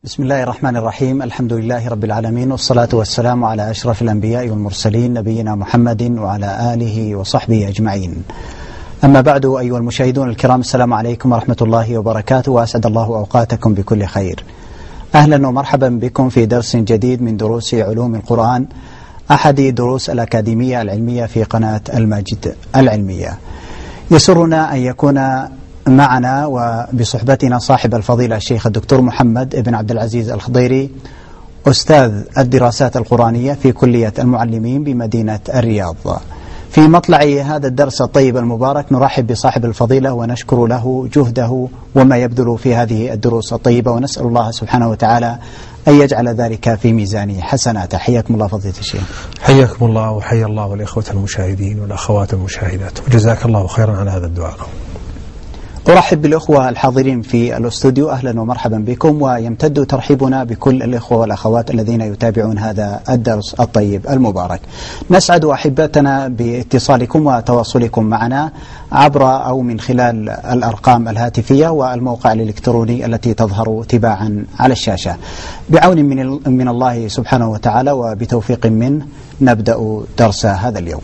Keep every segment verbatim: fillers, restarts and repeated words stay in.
بسم الله الرحمن الرحيم. الحمد لله رب العالمين، والصلاة والسلام على أشرف الأنبياء والمرسلين نبينا محمد وعلى آله وصحبه أجمعين. أما بعد، أيها المشاهدون الكرام، السلام عليكم ورحمة الله وبركاته، وأسعد الله أوقاتكم بكل خير. أهلا ومرحبا بكم في درس جديد من دروس علوم القرآن، أحد دروس الأكاديمية العلمية في قناة الماجد العلمية. يسرنا أن يكون معنا وبصحبتنا صاحب الفضيلة الشيخ الدكتور محمد بن عبد العزيز الخضيري، أستاذ الدراسات القرآنية في كلية المعلمين بمدينة الرياض. في مطلع هذا الدرس الطيب المبارك نرحب بصاحب الفضيلة ونشكر له جهده وما يبذل في هذه الدروس الطيبة، ونسأل الله سبحانه وتعالى أن يجعل ذلك في ميزان حسناته. حياكم الله فضيلة الشيخ. حياكم الله وحيا الله والإخوة المشاهدين والأخوات المشاهدات، وجزاك الله خيرا على هذا الدعاء. أرحب بالأخوة الحاضرين في الاستوديو، أهلا ومرحبا بكم، ويمتد ترحيبنا بكل الأخوة والأخوات الذين يتابعون هذا الدرس الطيب المبارك. نسعد أحبتنا باتصالكم وتواصلكم معنا عبر أو من خلال الأرقام الهاتفية والموقع الإلكتروني التي تظهر تباعا على الشاشة. بعون من, من الله سبحانه وتعالى وبتوفيق منه نبدأ درس هذا اليوم.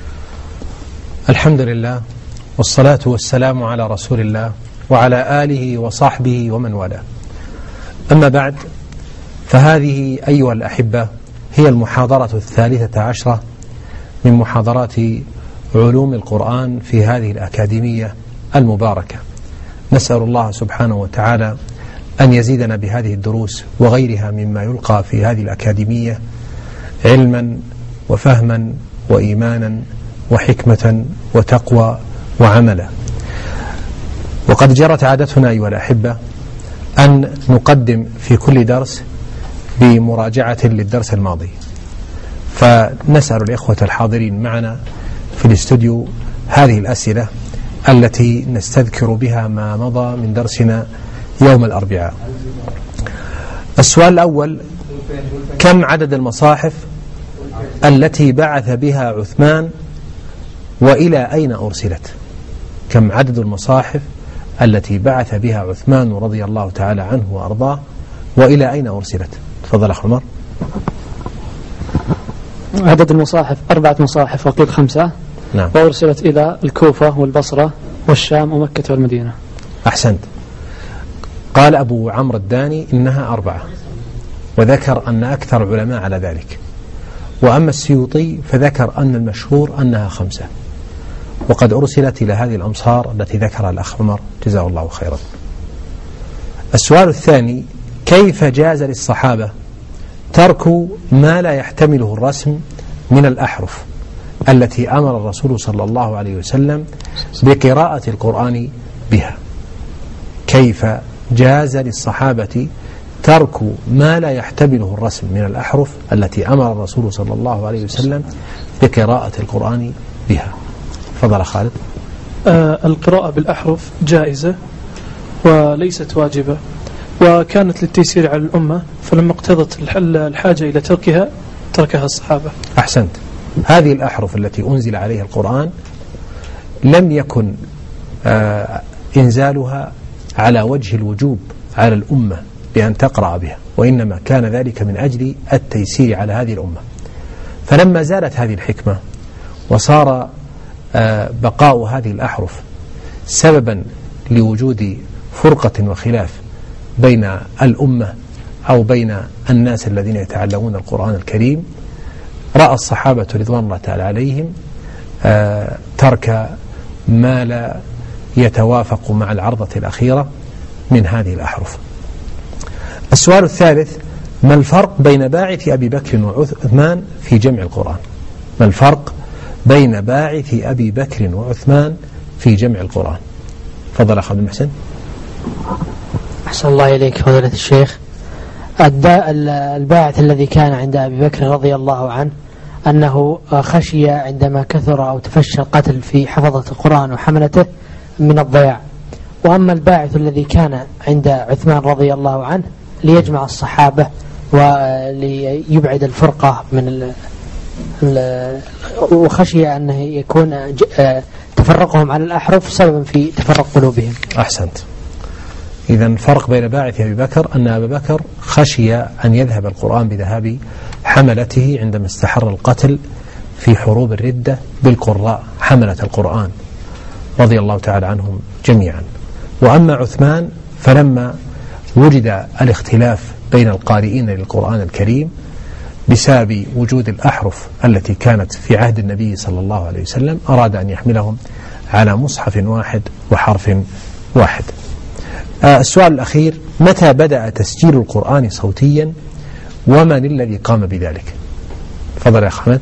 الحمد لله، والصلاة والسلام على رسول الله وعلى آله وصحبه ومن والاه. أما بعد، فهذه أيها الأحبة هي المحاضرة الثالثة عشرة من محاضرات علوم القرآن في هذه الأكاديمية المباركة. نسأل الله سبحانه وتعالى أن يزيدنا بهذه الدروس وغيرها مما يلقى في هذه الأكاديمية علما وفهما وإيمانا وحكمة وتقوى وعملا. وقد جرت عادتنا أيها الأحبة أن نقدم في كل درس بمراجعة للدرس الماضي، فنسأل الإخوة الحاضرين معنا في الاستوديو هذه الأسئلة التي نستذكر بها ما مضى من درسنا يوم الأربعاء. السؤال الأول: كم عدد المصاحف التي بعث بها عثمان وإلى أين أرسلت؟ كم عدد المصاحف التي بعث بها عثمان رضي الله تعالى عنه وأرضاه وإلى أين أرسلت؟ تفضل أخ عمر. عدد المصاحف أربعة مصاحف وقيل خمسة. نعم. وأرسلت إلى الكوفة والبصرة والشام ومكة والمدينة. أحسنت. قال أبو عمرو الداني إنها أربعة، وذكر أن أكثر العلماء على ذلك، وأما السيوطي فذكر أن المشهور أنها خمسة، وقد أرسلت إلى هذه الأمصار التي ذكرها الأخ عمر جزاه الله خيرا. السؤال الثاني: كيف جاز للصحابة ترك ما لا يحتمله الرسم من الأحرف التي أمر الرسول صلى الله عليه وسلم بقراءة القرآن بها؟ كيف جاز للصحابة ترك ما لا يحتمله الرسم من الأحرف التي أمر الرسول صلى الله عليه وسلم بقراءة القرآن بها؟ فضل خالد. آه القراءة بالأحرف جائزة وليست واجبة، وكانت للتيسير على الأمة، فلما اقتضت الحاجة إلى تركها تركها الصحابة. أحسنت. هذه الأحرف التي أنزل عليها القرآن لم يكن آه إنزالها على وجه الوجوب على الأمة بأن تقرأ بها، وإنما كان ذلك من أجل التيسير على هذه الأمة. فلما زالت هذه الحكمة وصار آه بقاء هذه الأحرف سببا لوجود فرقة وخلاف بين الأمة أو بين الناس الذين يتعلمون القرآن الكريم، رأى الصحابة رضوان الله تعالى عليهم آه ترك ما لا يتوافق مع العرضة الأخيرة من هذه الأحرف. السؤال الثالث: ما الفرق بين باعث أبي بكر وعثمان في جمع القرآن؟ ما الفرق بين باعث أبي بكر وعثمان في جمع القرآن؟ فضل أخ عبد المحسن. أحسن الله إليك فضيلة الشيخ. الباعث الذي كان عند أبي بكر رضي الله عنه أنه خشي عندما كثر أو تفشى القتل في حفظة القرآن وحملته من الضياع. وأما الباعث الذي كان عند عثمان رضي الله عنه ليجمع الصحابة وليبعد الفرقة من ال ال وخشي أنه يكون تفرقهم على الأحرف سببا في تفرق قلوبهم. أحسنت. إذن فرق بين باعث أبي بكر أن أبا بكر خشي أن يذهب القرآن بذهاب حملته عندما استحر القتل في حروب الردة بالقراء حملة القرآن رضي الله تعالى عنهم جميعا. وأما عثمان فلما وجد الاختلاف بين القارئين للقرآن الكريم بسبب وجود الأحرف التي كانت في عهد النبي صلى الله عليه وسلم أراد أن يحملهم على مصحف واحد وحرف واحد. آه السؤال الأخير: متى بدأ تسجيل القرآن صوتيا ومن الذي قام بذلك؟ تفضل يا حمد.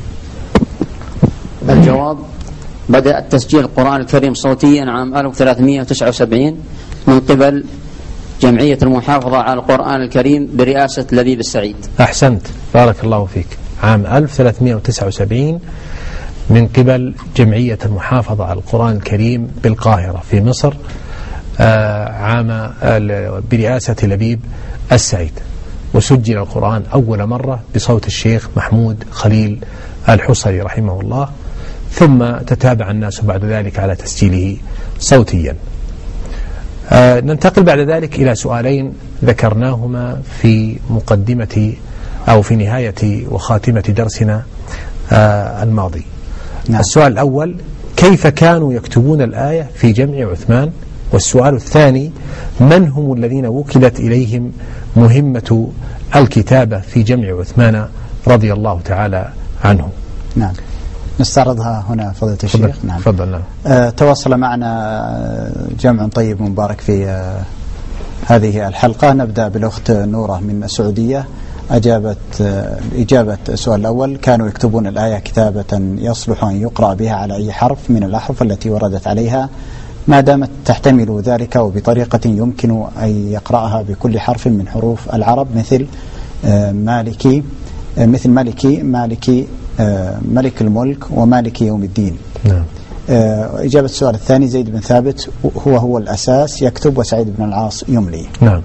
الجواب: بدأ تسجيل القرآن الكريم صوتيا عام ألف وثلاثمائة وتسعة وسبعين من قبل جمعية المحافظة على القرآن الكريم برئاسة لبيب السعيد. أحسنت، بارك الله فيك. عام ألف وثلاثمائة وتسعة وسبعين من قبل جمعية المحافظة على القرآن الكريم بالقاهرة في مصر، آه عام آه برئاسة لبيب السعيد. وسجل القرآن أول مرة بصوت الشيخ محمود خليل الحصري رحمه الله، ثم تتابع الناس بعد ذلك على تسجيله صوتيا. آه ننتقل بعد ذلك إلى سؤالين ذكرناهما في مقدمة أو في نهاية وخاتمة درسنا آه الماضي. نعم. السؤال الأول: كيف كانوا يكتبون الآية في جمع عثمان؟ والسؤال الثاني: من هم الذين وكلت إليهم مهمة الكتابة في جمع عثمان رضي الله تعالى عنه؟ نعم، نستعرضها هنا فضيلة الشيخ. نعم. فضل. نعم. آه تواصل معنا جمع طيب مبارك في آه هذه الحلقة. نبدأ بالأخت نورة من السعودية، أجابت آه إجابة السؤال الأول: كانوا يكتبون الآية كتابة يصلح أن يقرأ بها على أي حرف من الأحرف التي وردت عليها ما دامت تحتمل ذلك وبطريقة يمكن أن يقرأها بكل حرف من حروف العرب، مثل آه مالكي آه مثل مالكي مالكي آه ملك الملك ومالك يوم الدين. نعم. آه إجابة السؤال الثاني: زيد بن ثابت هو هو الأساس يكتب، وسعيد بن العاص يملي. نعم.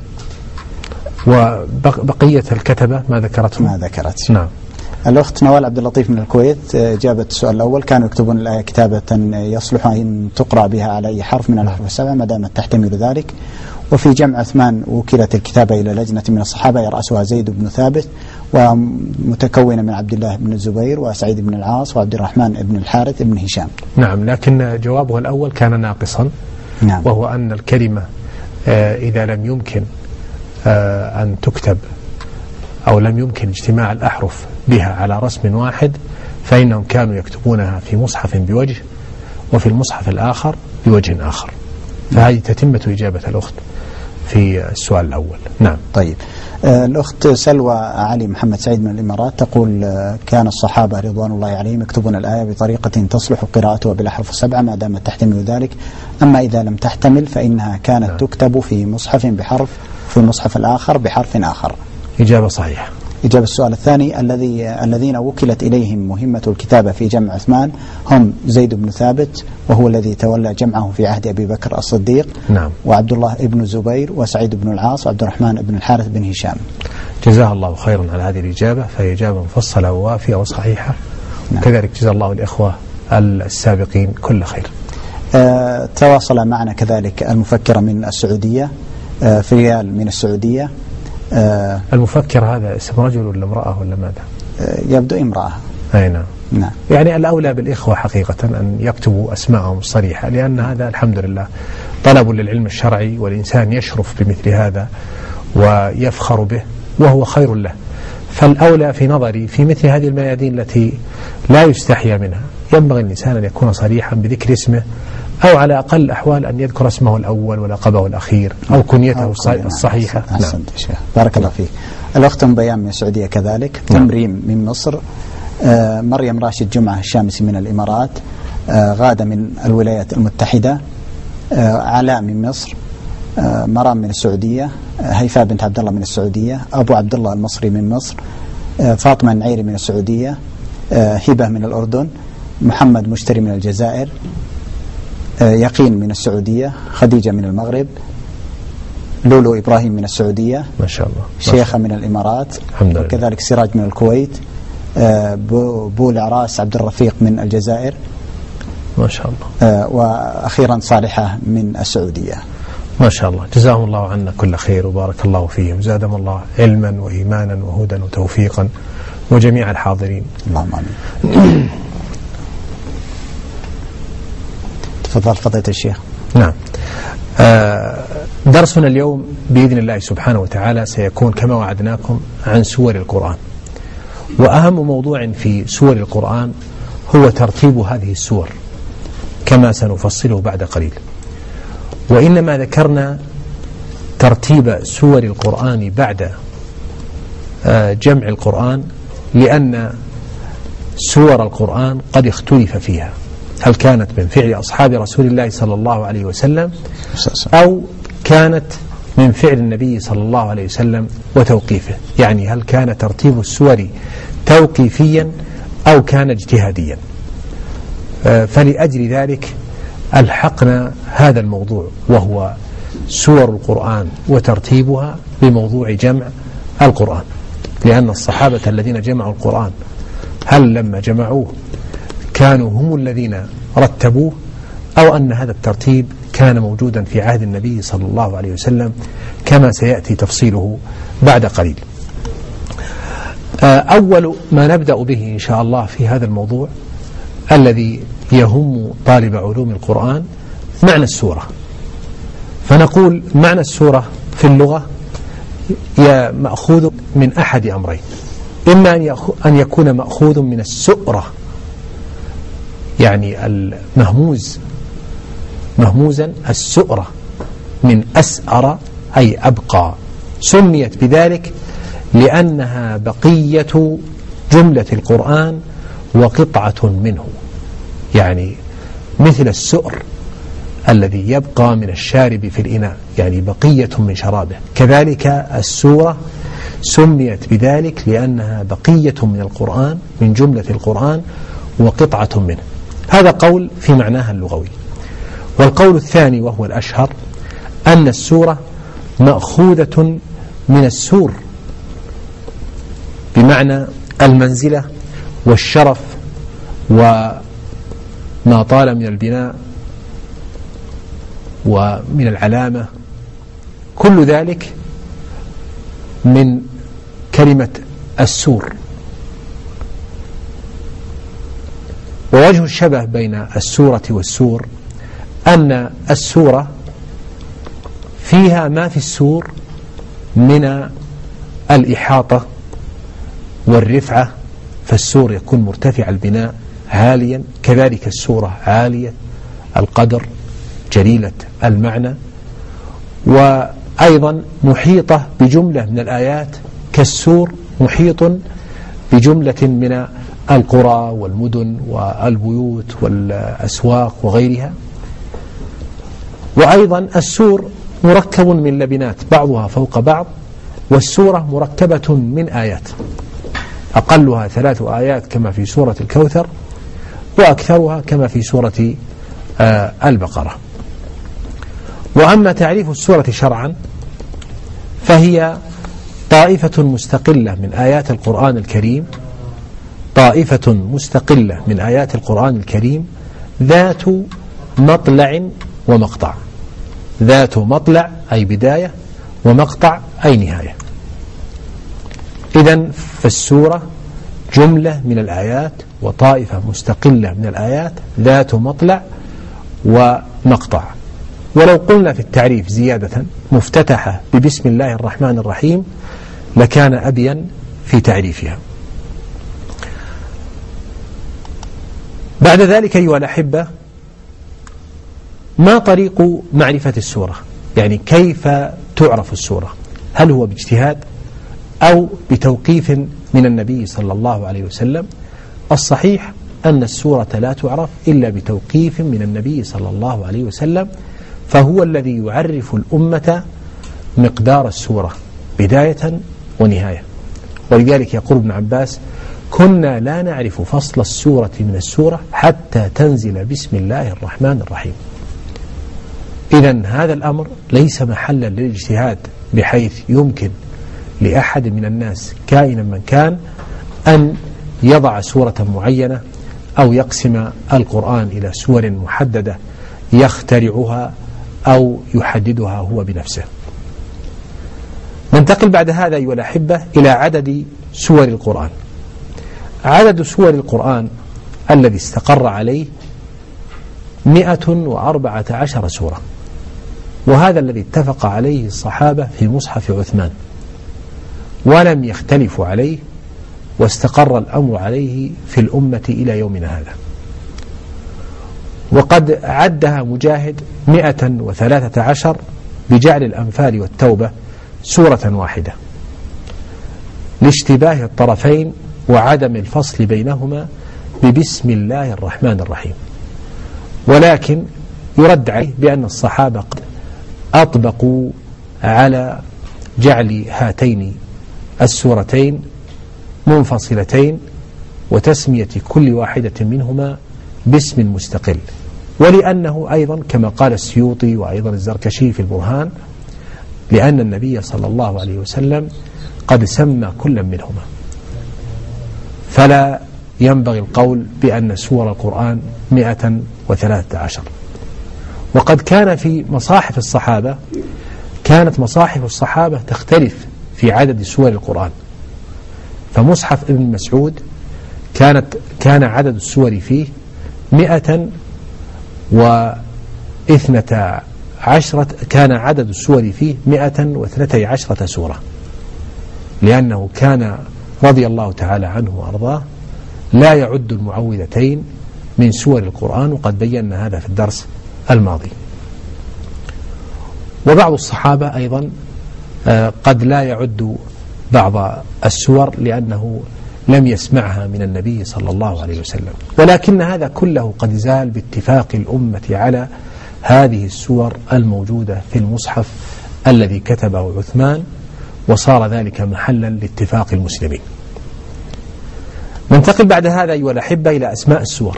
وبقية الكتبة ما ذكرتهم؟ ما ذكرت. نعم. الأخت نوال عبد اللطيف من الكويت، إجابة السؤال الأول: كانوا يكتبون الآية كتابة يصلح أن تقرأ بها على أي حرف من الأحرف السبعة ما دامت تحتمل ذلك. وفي جمع عثمان وكلت الكتابة إلى لجنة من الصحابة يرأسها زيد بن ثابت، ومتكونة من عبد الله بن الزبير وسعيد بن العاص وعبد الرحمن بن الحارث بن هشام. نعم، لكن جوابه الأول كان ناقصا. نعم. وهو أن الكلمة آه إذا لم يمكن آه أن تكتب أو لم يمكن اجتماع الأحرف بها على رسم واحد فإنهم كانوا يكتبونها في مصحف بوجه وفي المصحف الآخر بوجه آخر. فهذه تتمة إجابة الأخت في السؤال الأول. نعم. طيب، آه الأخت سلوى علي محمد سعيد من الإمارات تقول: آه كان الصحابة رضوان الله عليهم يكتبون الآية بطريقة تصلح قراءتها بالأحرف السبعة ما دامت تحتمل ذلك، أما إذا لم تحتمل فإنها كانت نعم. تكتب في مصحف بحرف في المصحف الآخر بحرف آخر. إجابة صحيحة. إجابة السؤال الثاني: الذي الذين وكلت إليهم مهمة الكتابة في جمع عثمان هم زيد بن ثابت وهو الذي تولى جمعه في عهد أبي بكر الصديق. نعم. وعبد الله بن الزبير وسعيد بن العاص وعبد الرحمن بن الحارث بن هشام. جزاه الله خيرا على هذه الإجابة، فهي إجابة مفصلة ووافية وصحيحة. نعم. كذلك جزا الله الإخوة السابقين كل خير. آه تواصل معنا كذلك المفكرة من السعودية، آه فريال من السعودية. آه المفكر هذا اسم رجل ولا امرأة ولا ماذا؟ آه يبدو امرأة. أي نعم. نعم. يعني الأولى بالإخوة حقيقة أن يكتبوا أسماءهم الصريحة، لأن هذا الحمد لله طلب للعلم الشرعي، والإنسان يشرف بمثل هذا ويفخر به وهو خير له. فالأولى في نظري في مثل هذه الميادين التي لا يستحيا منها ينبغي الإنسان أن يكون صريحا بذكر اسمه، أو على أقل الأحوال أن يذكر اسمه الأول ولقبه الأخير أو كنيته أو الصحيحة. نعم. بارك الله فيك. الأخت أم بيان من السعودية كذلك. نعم. تمريم من مصر. آه مريم راشد جمعة الشامسي من الإمارات. آه غادة من الولايات المتحدة. آه علاء من مصر. آه مرام من السعودية. آه هيفاء بنت عبد الله من السعودية. أبو عبد الله المصري من مصر. آه فاطمة النعيري من السعودية. آه هبة من الأردن. محمد مشتري من الجزائر. يقين من السعودية. خديجة من المغرب. لولو إبراهيم من السعودية. ما شاء الله. شيخة من الإمارات. الحمد لله. وكذلك سراج من الكويت. بو العراس عبد الرفيق من الجزائر. ما شاء الله. وأخيرا صالحة من السعودية. ما شاء الله، جزاهم الله عنا كل خير وبارك الله فيهم، زادهم الله علما وإيمانا وهدى وتوفيقا وجميع الحاضرين. اللهم آمين. تفضل فضيلة الشيخ. نعم. آه درسنا اليوم بإذن الله سبحانه وتعالى سيكون كما وعدناكم عن سور القرآن، وأهم موضوع في سور القرآن هو ترتيب هذه السور كما سنفصله بعد قليل. وإنما ذكرنا ترتيب سور القرآن بعد آه جمع القرآن لأن سور القرآن قد اختلف فيها، هل كانت من فعل أصحاب رسول الله صلى الله عليه وسلم أو كانت من فعل النبي صلى الله عليه وسلم وتوقيفه، يعني هل كان ترتيب السور توقيفيا أو كان اجتهاديا. فلأجل ذلك ألحقنا هذا الموضوع وهو سور القرآن وترتيبها بموضوع جمع القرآن، لأن الصحابة الذين جمعوا القرآن هل لما جمعوه كانوا هم الذين رتبوه أو أن هذا الترتيب كان موجودا في عهد النبي صلى الله عليه وسلم كما سيأتي تفصيله بعد قليل. أول ما نبدأ به إن شاء الله في هذا الموضوع الذي يهم طالب علوم القرآن معنى السورة. فنقول معنى السورة في اللغة مأخوذ من أحد أمرين، إما أن يكون مأخوذ من السؤرة، يعني المهموز مهموزا السؤرة من أسأر أي أبقى، سميت بذلك لأنها بقية جملة القرآن وقطعة منه، يعني مثل السؤر الذي يبقى من الشارب في الإناء، يعني بقية من شرابه، كذلك السورة سميت بذلك لأنها بقية من القرآن من جملة القرآن وقطعة منه. هذا قول في معناها اللغوي. والقول الثاني وهو الأشهر أن السورة مأخوذة من السور بمعنى المنزلة والشرف وما طال من البناء ومن العلامة، كل ذلك من كلمة السور. ووجه الشبه بين السورة والسور أن السورة فيها ما في السور من الإحاطة والرفعة، فالسور يكون مرتفع البناء عاليا، كذلك السورة عالية القدر جليلة المعنى، وأيضا محيطة بجملة من الآيات كالسور محيط بجملة من القرى والمدن والبيوت والأسواق وغيرها. وأيضا السور مركب من لبنات بعضها فوق بعض، والسورة مركبة من آيات أقلها ثلاث آيات كما في سورة الكوثر، وأكثرها كما في سورة آه البقرة. وأما تعريف السورة شرعا فهي طائفة مستقلة من آيات القرآن الكريم طائفة مستقلة من آيات القرآن الكريم ذات مطلع ومقطع، ذات مطلع أي بداية ومقطع أي نهاية. إذن فالسورة جملة من الآيات وطائفة مستقلة من الآيات ذات مطلع ومقطع. ولو قلنا في التعريف زيادة مفتتحة ببسم الله الرحمن الرحيم لكان أبين في تعريفها. بعد ذلك أيها الأحبة، ما طريق معرفة السورة؟ يعني كيف تعرف السورة؟ هل هو باجتهاد أو بتوقيف من النبي صلى الله عليه وسلم؟ الصحيح أن السورة لا تعرف إلا بتوقيف من النبي صلى الله عليه وسلم، فهو الذي يعرف الأمة مقدار السورة بداية ونهاية. ولذلك يقول ابن عباس: كنا لا نعرف فصل السورة من السورة حتى تنزل بسم الله الرحمن الرحيم. إذن هذا الأمر ليس محلا للاجتهاد بحيث يمكن لأحد من الناس كائنا من كان أن يضع سورة معينة أو يقسم القرآن إلى سور محددة يخترعها أو يحددها هو بنفسه. ننتقل بعد هذا أيها الأحبة إلى عدد سور القرآن. عدد سور القرآن الذي استقر عليه مئة وأربعة عشر سورة، وهذا الذي اتفق عليه الصحابة في مصحف عثمان ولم يختلفوا عليه، واستقر الأمر عليه في الأمة إلى يومنا هذا. وقد عدها مجاهد مئة وثلاثة عشر بجعل الأنفال والتوبة سورة واحدة لاشتباه الطرفين وعدم الفصل بينهما ببسم الله الرحمن الرحيم. ولكن يرد عليه بأن الصحابة قد أطبقوا على جعل هاتين السورتين منفصلتين وتسمية كل واحدة منهما باسم مستقل، ولأنه أيضا كما قال السيوطي وأيضا الزركشي في البرهان لأن النبي صلى الله عليه وسلم قد سمى كل منهما، فلا ينبغي القول بأن سور القرآن مئة وثلاثة عشر. وقد كان في مصاحف الصحابة كانت مصاحف الصحابة تختلف في عدد سور القرآن. فمصحف ابن مسعود كانت كان عدد السور فيه مئة واثنة عشرة كان عدد السور فيه مئة واثنتي عشرة سورة، لأنه كان رضي الله تعالى عنه وأرضاه لا يعد المعوذتين من سور القرآن، وقد بينا هذا في الدرس الماضي. وبعض الصحابة أيضا قد لا يعد بعض السور لأنه لم يسمعها من النبي صلى الله عليه وسلم، ولكن هذا كله قد زال باتفاق الأمة على هذه السور الموجودة في المصحف الذي كتبه عثمان، وصار ذلك محلا لاتفاق المسلمين. ننتقل بعد هذا أيها الأحبة إلى أسماء السور،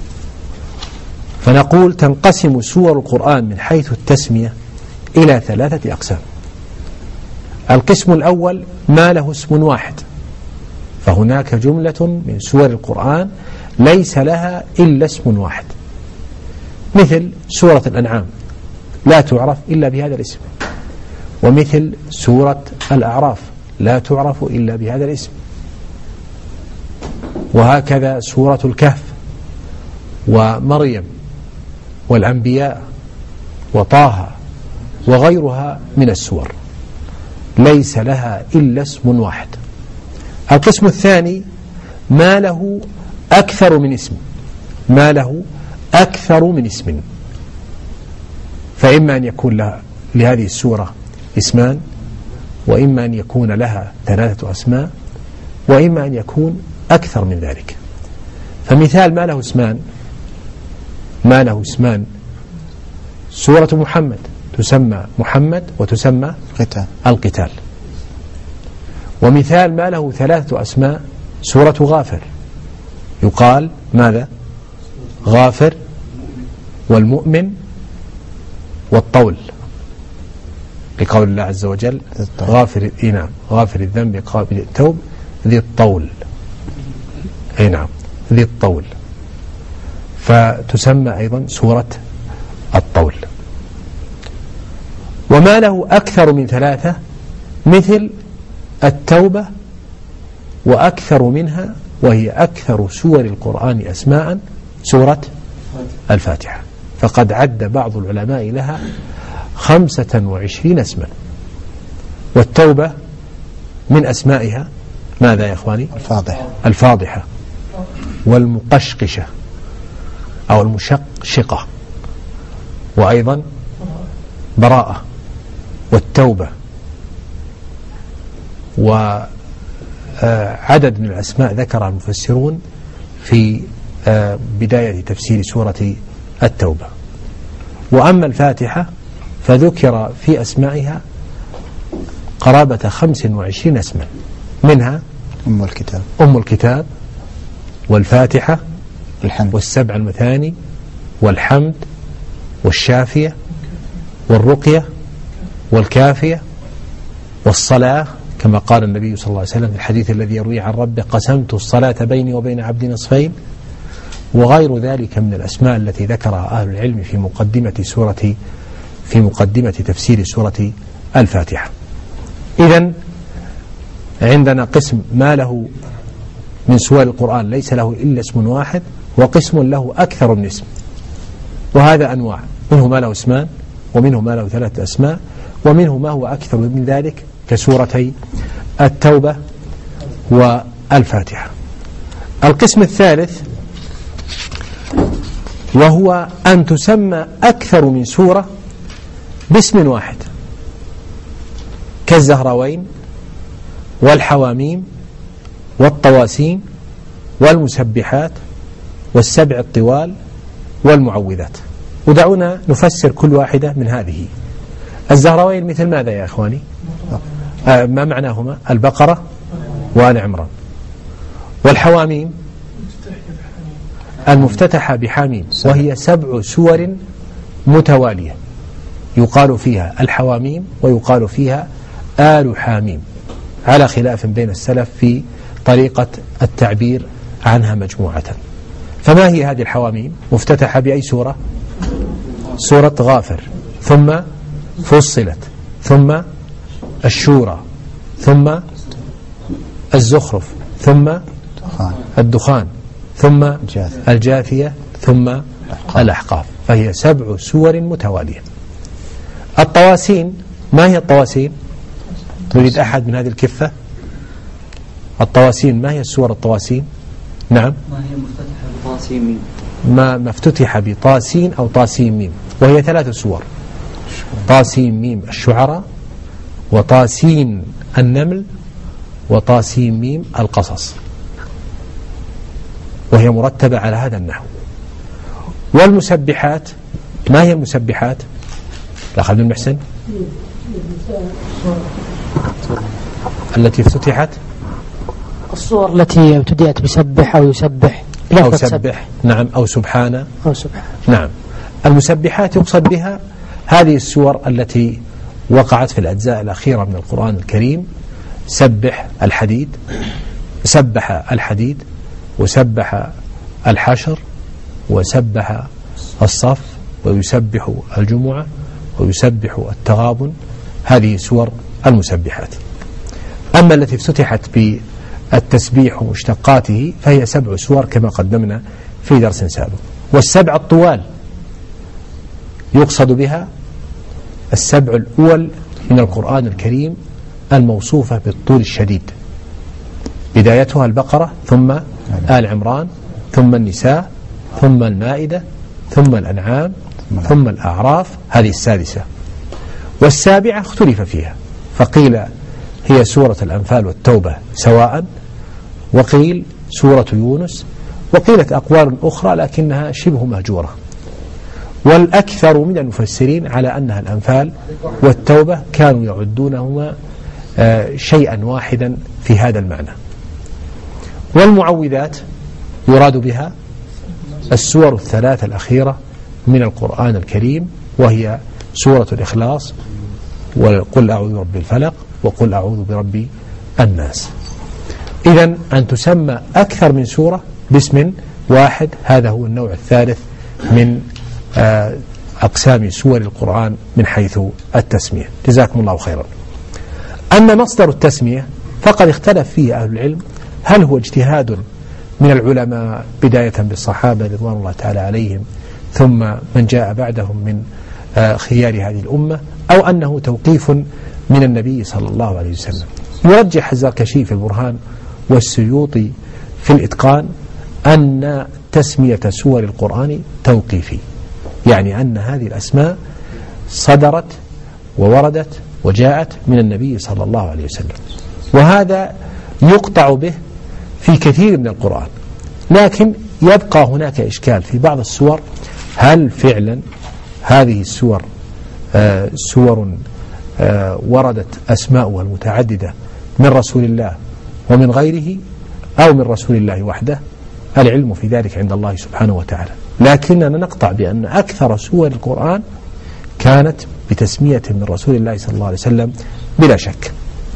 فنقول تنقسم سور القرآن من حيث التسمية إلى ثلاثة أقسام. القسم الأول ما له اسم واحد، فهناك جملة من سور القرآن ليس لها إلا اسم واحد، مثل سورة الأنعام لا تعرف إلا بهذا الاسم، ومثل سورة الأعراف لا تعرف إلا بهذا الاسم، وهكذا سورة الكهف ومريم والأنبياء وطه وغيرها من السور ليس لها إلا اسم واحد. القسم الثاني ما له أكثر من اسم ما له أكثر من اسم فإما أن يكون لها لهذه السورة اسمان، وإما أن يكون لها ثلاثة أسماء، وإما أن يكون أكثر من ذلك. فمثال ما له اسمان ما له اسمان سورة محمد تسمى محمد وتسمى قتال. القتال. ومثال ما له ثلاثة أسماء سورة غافر يقال ماذا؟ غافر والمؤمن والطول، لقول الله عز وجل غافر نعم غافر الذنب قابل التوب ذي الطول، أي نعم ذي الطول، فتسمى أيضا سورة الطول. وما له أكثر من ثلاثة مثل التوبة، وأكثر منها وهي أكثر سور القرآن أسماء سورة الفاتحة، فقد عد بعض العلماء لها خمسة وعشرين اسما. والتوبة من أسمائها ماذا يا إخواني؟ الفاضحة الفاضحة والمقشقشة أو المشقشقة، وأيضا براءة والتوبة، وعدد من الأسماء ذكرها المفسرون في بداية تفسير سورة التوبة. وأما الفاتحة فذكر في أسمائها قرابة خمس وعشرين اسما، منها أم الكتاب أم الكتاب والفاتحة الحمد والسبع المثاني والحمد والشافية والرقية والكافية والصلاة، كما قال النبي صلى الله عليه وسلم في الحديث الذي يرويه عن ربه قسمت الصلاة بيني وبين عبدي نصفين، وغير ذلك من الأسماء التي ذكرها أهل العلم في مقدمة سورة في مقدمة تفسير سورة الفاتحة. إذن عندنا قسم ما له من سور القرآن ليس له إلا اسم واحد، وقسم له أكثر من اسم، وهذا أنواع، منه ما له اسمان، ومنه ما له ثلاثة أسماء، ومنه ما هو أكثر من ذلك كسورتي التوبة والفاتحة. القسم الثالث وهو أن تسمى أكثر من سورة باسم واحد، كالزهراوين والحواميم والطواسين والمسبحات والسبع الطوال والمعوذات. ودعونا نفسر كل واحدة من هذه. الزهراوين مثل ماذا يا إخواني؟ آه ما معناهما؟ البقرة وآل عمران. والحواميم المفتتحة بحاميم، وهي سبع سور متوالية يقال فيها الحواميم ويقال فيها آل حاميم، على خلاف بين السلف في طريقة التعبير عنها مجموعة. فما هي هذه الحواميم؟ مفتتحة بأي سورة؟ سورة غافر، ثم فصلت، ثم الشورى، ثم الزخرف، ثم الدخان، ثم الجاثية، ثم الأحقاف. فهي سبع سور متوالية. الطواسين، ما هي الطواسين؟ تريد أحد من هذه الكفة؟ الطواسين، ما هي السور الطواسين؟ نعم، ما هي مفتتحة بطاسين ميم؟ ما مفتتح بطاسين أو طاسين ميم، وهي ثلاث سور: طاسين ميم الشعراء، وطاسين النمل، وطاسين ميم القصص، وهي مرتبة على هذا النحو. والمسبحات، ما هي المسبحات؟ الأخ بن محسن، التي افتتحت الصور التي ابتدأت بسبح أو يسبح أو سبح، نعم، أو سبحانه أو سبحانه، نعم. المسبحات يقصد بها هذه السور التي وقعت في الأجزاء الأخيرة من القرآن الكريم: سبح الحديد، سبح الحديد، وسبح الحشر، وسبح الصف، ويسبح الجمعة، ويسبح التغابن. هذه سور المسبحات. أما التي افتتحت بالتسبيح ومشتقاته فهي سبع سور كما قدمنا في درس سابق. والسبع الطوال يقصد بها السبع الأول من القرآن الكريم الموصوفة بالطول الشديد، بدايتها البقرة، ثم آل عمران، ثم النساء، ثم المائدة، ثم الأنعام، ثم الأعراف. هذه السادسة. والسابعة اختلف فيها، فقيل هي سورة الأنفال والتوبة سواء، وقيل سورة يونس، وقيلت أقوال أخرى لكنها شبه مهجورة. والأكثر من المفسرين على أنها الأنفال والتوبة كانوا يعدونهما شيئا واحدا في هذا المعنى. والمعوذات يراد بها السور الثلاث الأخيرة من القرآن الكريم، وهي سورة الإخلاص، وقل أعوذ برب الفلق، وقل أعوذ برب الناس. إذن أن تسمى أكثر من سورة باسم واحد، هذا هو النوع الثالث من أقسام سور القرآن من حيث التسمية. جزاكم الله خيرا. أما مصدر التسمية فقد اختلف فيه أهل العلم، هل هو اجتهاد من العلماء بداية بالصحابة رضوان الله تعالى عليهم، ثم من جاء بعدهم من خيار هذه الأمة، أو أنه توقيف من النبي صلى الله عليه وسلم. يرجح الزركشي في البرهان والسيوطي في الإتقان أن تسمية سور القرآن توقيفي، يعني أن هذه الأسماء صدرت ووردت وجاءت من النبي صلى الله عليه وسلم، وهذا يقطع به في كثير من القرآن. لكن يبقى هناك إشكال في بعض السور، هل فعلا هذه السور آه سور آه وردت أسماؤها المتعددة من رسول الله ومن غيره، أو من رسول الله وحده؟ العلم في ذلك عند الله سبحانه وتعالى. لكننا نقطع بأن أكثر سور القرآن كانت بتسمية من رسول الله صلى الله عليه وسلم بلا شك.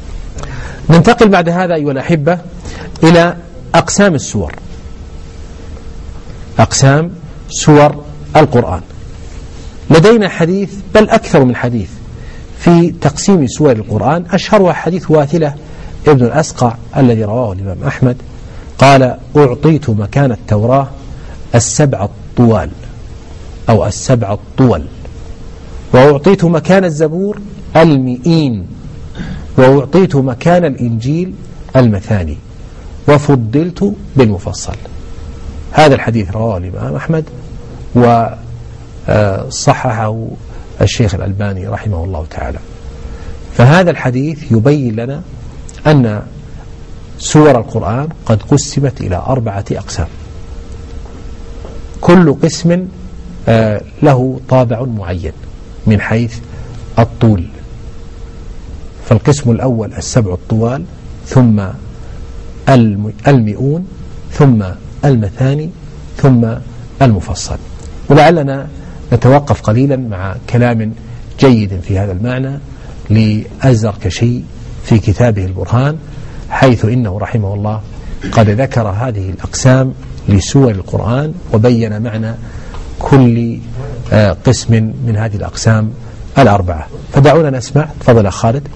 ننتقل بعد هذا أيها الأحبة إلى أقسام السور، أقسام سور القرآن. لدينا حديث بل أكثر من حديث في تقسيم سور القرآن، أشهرها حديث واثلة ابن الأسقع الذي رواه الإمام أحمد قال: أعطيت مكان التوراة السبع الطوال أو السبع الطول، وأعطيت مكان الزبور المئين، وأعطيت مكان الإنجيل المثاني، وفضلت بالمفصل. هذا الحديث رواه الإمام أحمد وصححه الشيخ الألباني رحمه الله تعالى. فهذا الحديث يبين لنا أن سور القرآن قد قسمت إلى أربعة أقسام، كل قسم له طابع معين من حيث الطول. فالقسم الأول السبع الطوال، ثم المئون، ثم المثاني، ثم المفصل. ولعلنا نتوقف قليلا مع كلام جيد في هذا المعنى للزركشي في كتابه البرهان، حيث إنه رحمه الله قد ذكر هذه الأقسام لسور القرآن وبين معنى كل قسم من هذه الأقسام الأربعة. فدعونا نسمع. تفضل خالد.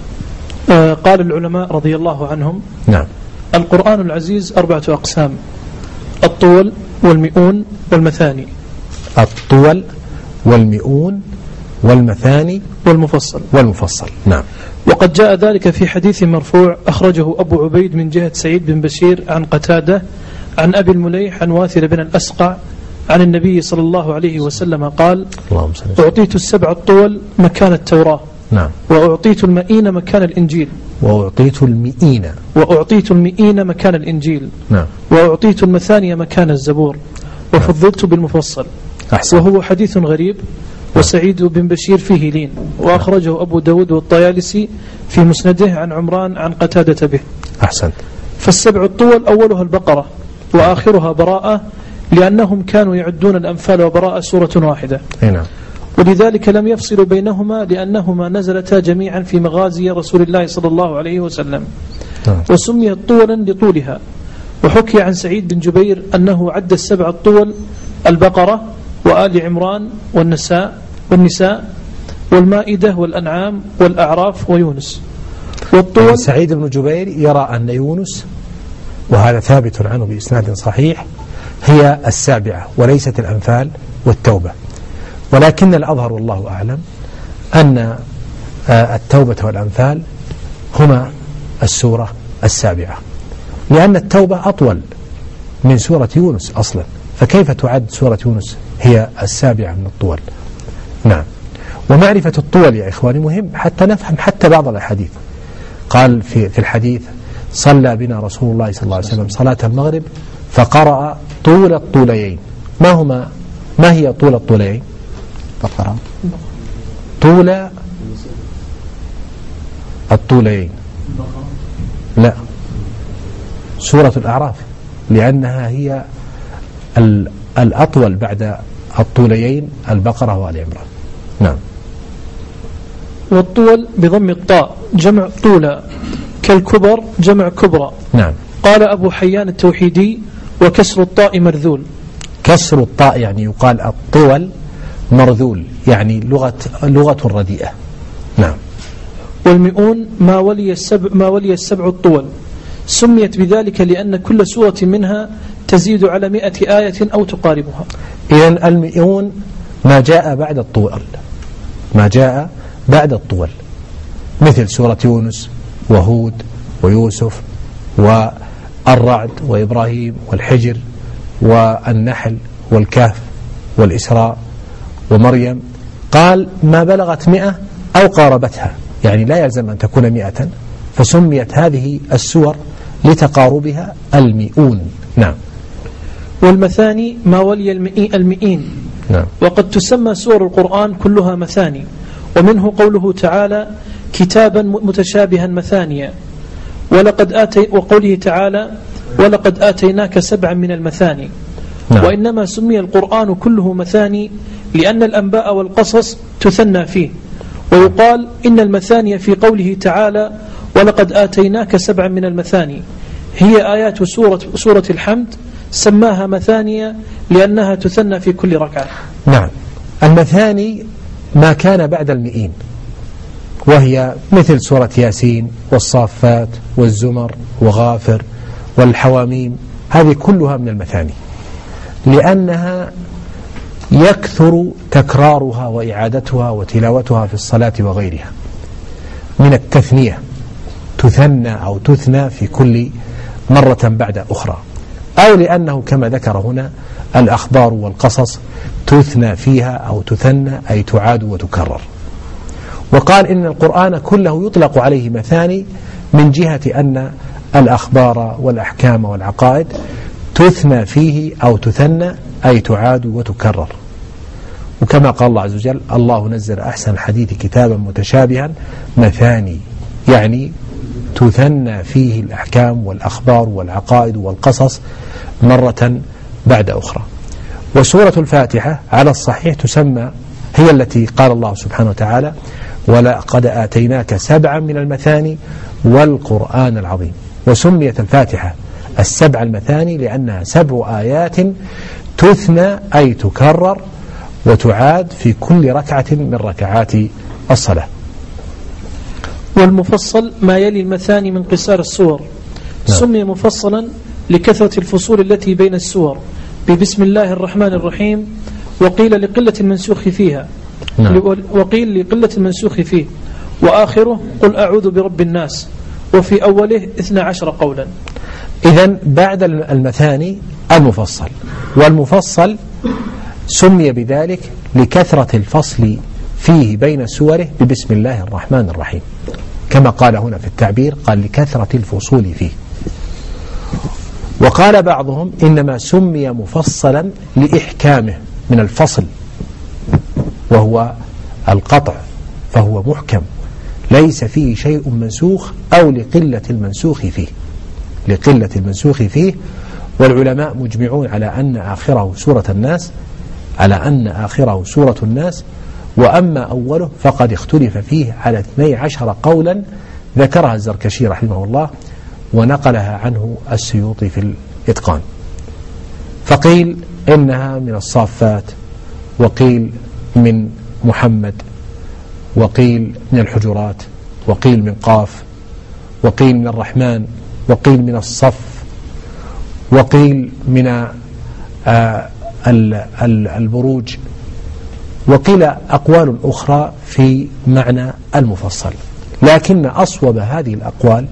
قال العلماء رضي الله عنهم: نعم. القرآن العزيز أربعة أقسام: الطول والمئون والمثاني. الطول والمئون والمثاني والمفصل. والمفصل. نعم. وقد جاء ذلك في حديث مرفوع أخرجه أبو عبيد من جهة سعيد بن بشير عن قتادة عن أبي المليح عن واثل بن الأسقع عن النبي صلى الله عليه وسلم قال: أعطيت السبع الطول مكان التوراة. نعم. وأعطيت المئين مكان الإنجيل. وأعطيت المئين وأعطيت المئين مكان الإنجيل. نعم. وأعطيت المثانية مكان الزبور. وفضلت بالمفصل. أحسن. وهو حديث غريب، وسعيد بن بشير فيه لين، وأخرجه أبو داود والطيالسي في مسنده عن عمران عن قتادة به. أحسن. فالسبع الطول أولها البقرة وآخرها براءة، لأنهم كانوا يعدون الأنفال وبراءة سورة واحدة. نعم. ولذلك لم يفصلوا بينهما، لأنهما نزلتا جميعا في مغازي رسول الله صلى الله عليه وسلم. نعم. وسميت طولا لطولها. وحكي عن سعيد بن جبير أنه عد السبع الطول: البقرة وآل عمران والنساء والنساء والمائدة والأنعام والأعراف ويونس. والطول سعيد بن جبير يرى أن يونس، وهذا ثابت عنه بإسناد صحيح، هي السابعة وليست الأنفال والتوبة. ولكن الأظهر والله أعلم أن التوبة والأنفال هما السورة السابعة، لأن التوبة أطول من سورة يونس أصلا، فكيف تعد سورة يونس هي السابعة من الطول؟ نعم. ومعرفة الطول يا إخواني مهم حتى نفهم حتى بعض الأحاديث. قال في في الحديث: صلى بنا رسول الله صلى الله عليه وسلم صلاة المغرب فقرأ طول الطوليين. ما هما ما هي طول الطوليين؟ بقرة. طول الطوليين لا، سورة الأعراف، لأنها هي الأطول بعد الطوليين البقرة وآل عمران. نعم. والطول بضم الطاء جمع طولة، كالكبر جمع كبرى. نعم. قال أبو حيان التوحيدي: وكسر الطاء مرذول. كسر الطاء يعني يقال الطول مرذول، يعني لغة لغة رديئة. نعم. والمئون ما ولي السبع ما ولي السبع الطول، سميت بذلك لأن كل سورة منها تزيد على مئة آية أو تقاربها. إذن المئون ما جاء بعد الطول، ما جاء بعد الطول، مثل سورة يونس وهود ويوسف والرعد وإبراهيم والحجر والنحل والكهف والإسراء ومريم. قال ما بلغت مئة أو قاربتها، يعني لا يلزم أن تكون مئة، فسميت هذه السور لتقاربها المئون. نعم. والمثاني ما ولي المئين. نعم. وقد تسمى سور القرآن كلها مثاني، ومنه قوله تعالى: كتابا متشابها مثانيا. ولقد آتي وقوله تعالى: ولقد آتيناك سبعا من المثاني. نعم. وإنما سمي القرآن كله مثاني لأن الأنباء والقصص تثنى فيه. ويقال إن المثاني في قوله تعالى: ولقد آتيناك سبعا من المثاني هي آيات سورة, سورة الحمد، سماها مثانية لأنها تثنى في كل ركعة. نعم. المثاني ما كان بعد المئين، وهي مثل سورة ياسين والصافات والزمر وغافر والحواميم، هذه كلها من المثاني، لأنها يكثر تكرارها وإعادتها وتلاوتها في الصلاة وغيرها من التثنية، تثنى أو تثنى في كل مرة بعد أخرى، أو لأنه كما ذكر هنا الأخبار والقصص تثنى فيها أو تثنى أي تعاد وتكرر. وقال إن القرآن كله يطلق عليه مثاني من جهة أن الأخبار والأحكام والعقائد تثنى فيه أو تثنى أي تعاد وتكرر. وكما قال الله عز وجل: الله نزل أحسن الحديث كتابا متشابها مثاني، يعني تثنى فيه الأحكام والأخبار والعقائد والقصص مرة بعد أخرى. وسورة الفاتحة على الصحيح تسمى، هي التي قال الله سبحانه وتعالى: ولقد آتيناك سبعا من المثاني والقرآن العظيم. وسميت الفاتحة السبع المثاني لأنها سبع آيات تثنى أي تكرر وتعاد في كل ركعة من ركعات الصلاة. والمفصل ما يلي المثاني من قصار السور، نعم. سمي مفصلا لكثرة الفصول التي بين السور ببسم الله الرحمن الرحيم، وقيل لقلة المنسوخ فيها، نعم. وقيل لقلة المنسوخ فيه، وآخره قل أعوذ برب الناس، وفي أوله اثنى عشر قولا. إذن بعد المثاني المفصل، والمفصل سمي بذلك لكثرة الفصل فيه بين سوره ببسم الله الرحمن الرحيم، كما قال هنا في التعبير، قال لكثرة الفصول فيه. وقال بعضهم إنما سمي مفصلا لإحكامه من الفصل، وهو القطع، فهو محكم ليس فيه شيء منسوخ، أو لقلة المنسوخ فيه، لقلة المنسوخ فيه. والعلماء مجمعون على أن آخره سورة الناس، على أن آخره سورة الناس، وأما أوله فقد اختلف فيه على اثني عشر قولا ذكرها الزركشي رحمه الله، ونقلها عنه السيوطي في الإتقان. فقيل إنها من الصافات، وقيل من محمد، وقيل من الحجرات، وقيل من قاف، وقيل من الرحمن، وقيل من الصف، وقيل من آه البروج، وقيل أقوال أخرى في معنى المفصل. لكن أصوب هذه الأقوال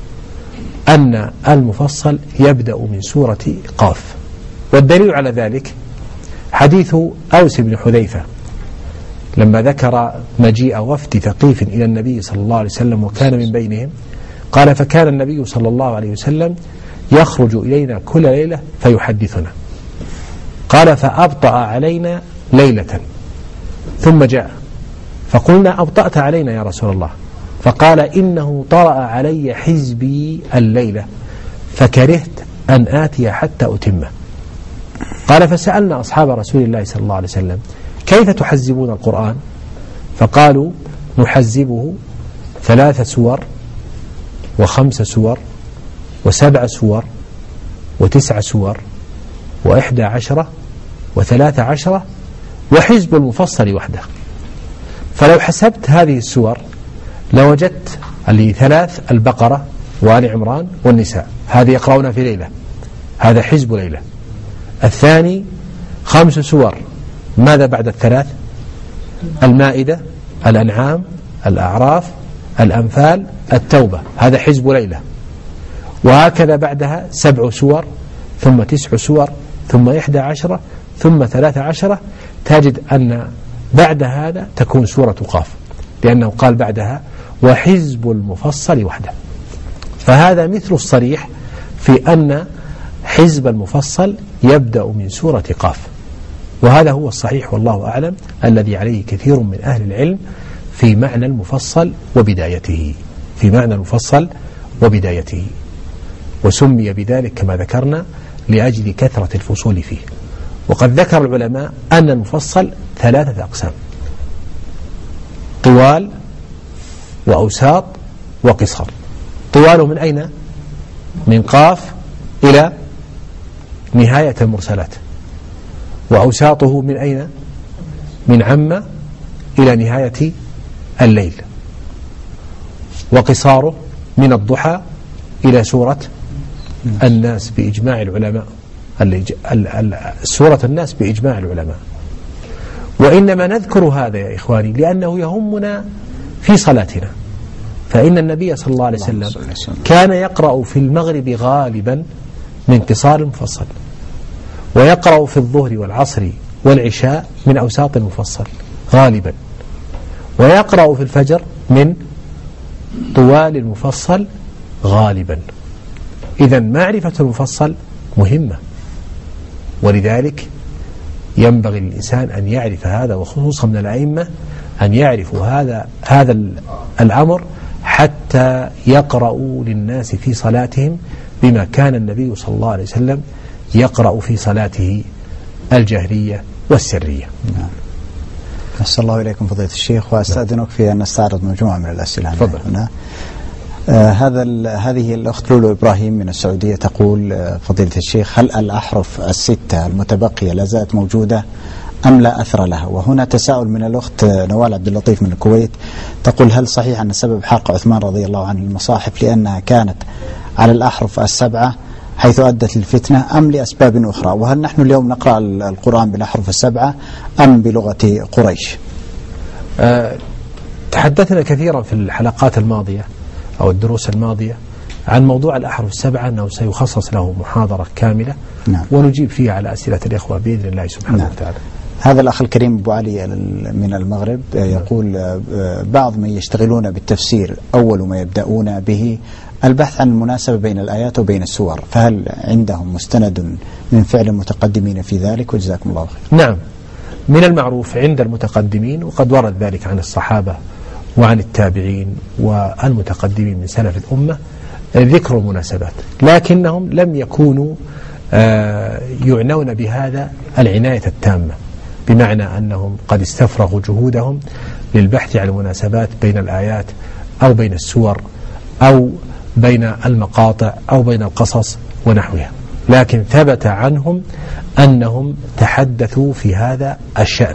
أن المفصل يبدأ من سورة قاف. والدليل على ذلك حديث أوس بن حذيفة لما ذكر مجيء وفد ثقيف إلى النبي صلى الله عليه وسلم وكان من بينهم، قال: فكان النبي صلى الله عليه وسلم يخرج إلينا كل ليلة فيحدثنا. قال: فأبطأ علينا ليلة ثم جاء، فقلنا: أبطأت علينا يا رسول الله؟ فقال: إنه طرأ علي حزبي الليلة فكرهت أن آتي حتى أتمه. قال: فسألنا أصحاب رسول الله صلى الله عليه وسلم: كيف تحزبون القرآن؟ فقالوا: نحزبه ثلاث سور وخمس سور وسبع سور وتسع سور وإحدى عشرة وثلاث عشرة وحزب المفصل وحده. فلو حسبت هذه السور لوجدت اللي ثلاث: البقرة وآل عمران والنساء، هذه يقرؤون في ليلة، هذا حزب ليلة. الثاني خمس سور، ماذا بعد الثلاث؟ المائدة، الأنعام، الأعراف، الأنفال، التوبة، هذا حزب ليلة. وهكذا بعدها سبع سور، ثم تسع سور، ثم إحدى عشرة، ثم ثلاث عشرة. تجد أن بعد هذا تكون سورة قاف، لأنه قال بعدها: وحزب المفصل وحده. فهذا مثل الصريح في أن حزب المفصل يبدأ من سورة قاف، وهذا هو الصحيح والله أعلم الذي عليه كثير من أهل العلم في معنى المفصل وبدايته، في معنى المفصل وبدايته. وسمي بذلك كما ذكرنا لأجل كثرة الفصول فيه. وقد ذكر العلماء أن المفصل ثلاثة أقسام: طوال وأوساط وقصر. طواله من أين؟ من قاف إلى نهاية المرسلات. وأوساطه من أين؟ من عم إلى نهاية الليل، وقصاره من الضحى إلى سورة الناس بإجماع العلماء، سورة الناس بإجماع العلماء. وإنما نذكر هذا يا إخواني لأنه يهمنا في صلاتنا، فإن النبي صلى الله عليه وسلم كان يقرأ في المغرب غالبا من قصار مفصل، ويقرأ في الظهر والعصر والعشاء من أوساط المفصل غالبا، ويقرأ في الفجر من طوال المفصل غالبا. إذن معرفة المفصل مهمة، ولذلك ينبغي للإنسان أن يعرف هذا، وخصوصا من الأئمة أن يعرفوا هذا هذا الأمر حتى يقرأوا للناس في صلاتهم بما كان النبي صلى الله عليه وسلم يقرأ في صلاته الجهرية والسرية. نعم. أحسن الله إليكم فضيلة الشيخ، وأستأذنك في أن نستعرض مجموعة من الأسئلة هنا. آه هذا هذه الأخت لولو إبراهيم من السعودية تقول: آه فضيلة الشيخ، هل الأحرف الستة المتبقية لا زالت موجودة أم لا أثر لها؟ وهنا تساؤل من الأخت نوال عبد اللطيف من الكويت تقول: هل صحيح أن سبب حرق عثمان رضي الله عنه المصاحف لأنها كانت على الأحرف السبعة حيث أدت للفتنة أم لأسباب أخرى؟ وهل نحن اليوم نقرأ القرآن بالأحرف السبعة أم بلغة قريش؟ أه تحدثنا كثيرا في الحلقات الماضية أو الدروس الماضية عن موضوع الأحرف السبعة أنه سيخصص له محاضرة كاملة. نعم. ونجيب فيها على أسئلة الإخوة بإذن الله سبحانه نعم. وتعالى. هذا الأخ الكريم أبو علي من المغرب يقول: بعض من يشتغلون بالتفسير أول ما يبدأون به البحث عن المناسبة بين الآيات وبين السور، فهل عندهم مستند من فعل المتقدمين في ذلك؟ وجزاكم الله خير. نعم، من المعروف عند المتقدمين، وقد ورد ذلك عن الصحابة وعن التابعين والمتقدمين من سلف الأمة ذكر المناسبات، لكنهم لم يكونوا يعنون بهذا العناية التامة، بمعنى أنهم قد استفرغوا جهودهم للبحث عن المناسبات بين الآيات أو بين السور أو بين المقاطع أو بين القصص ونحوها، لكن ثبت عنهم أنهم تحدثوا في هذا الشأن.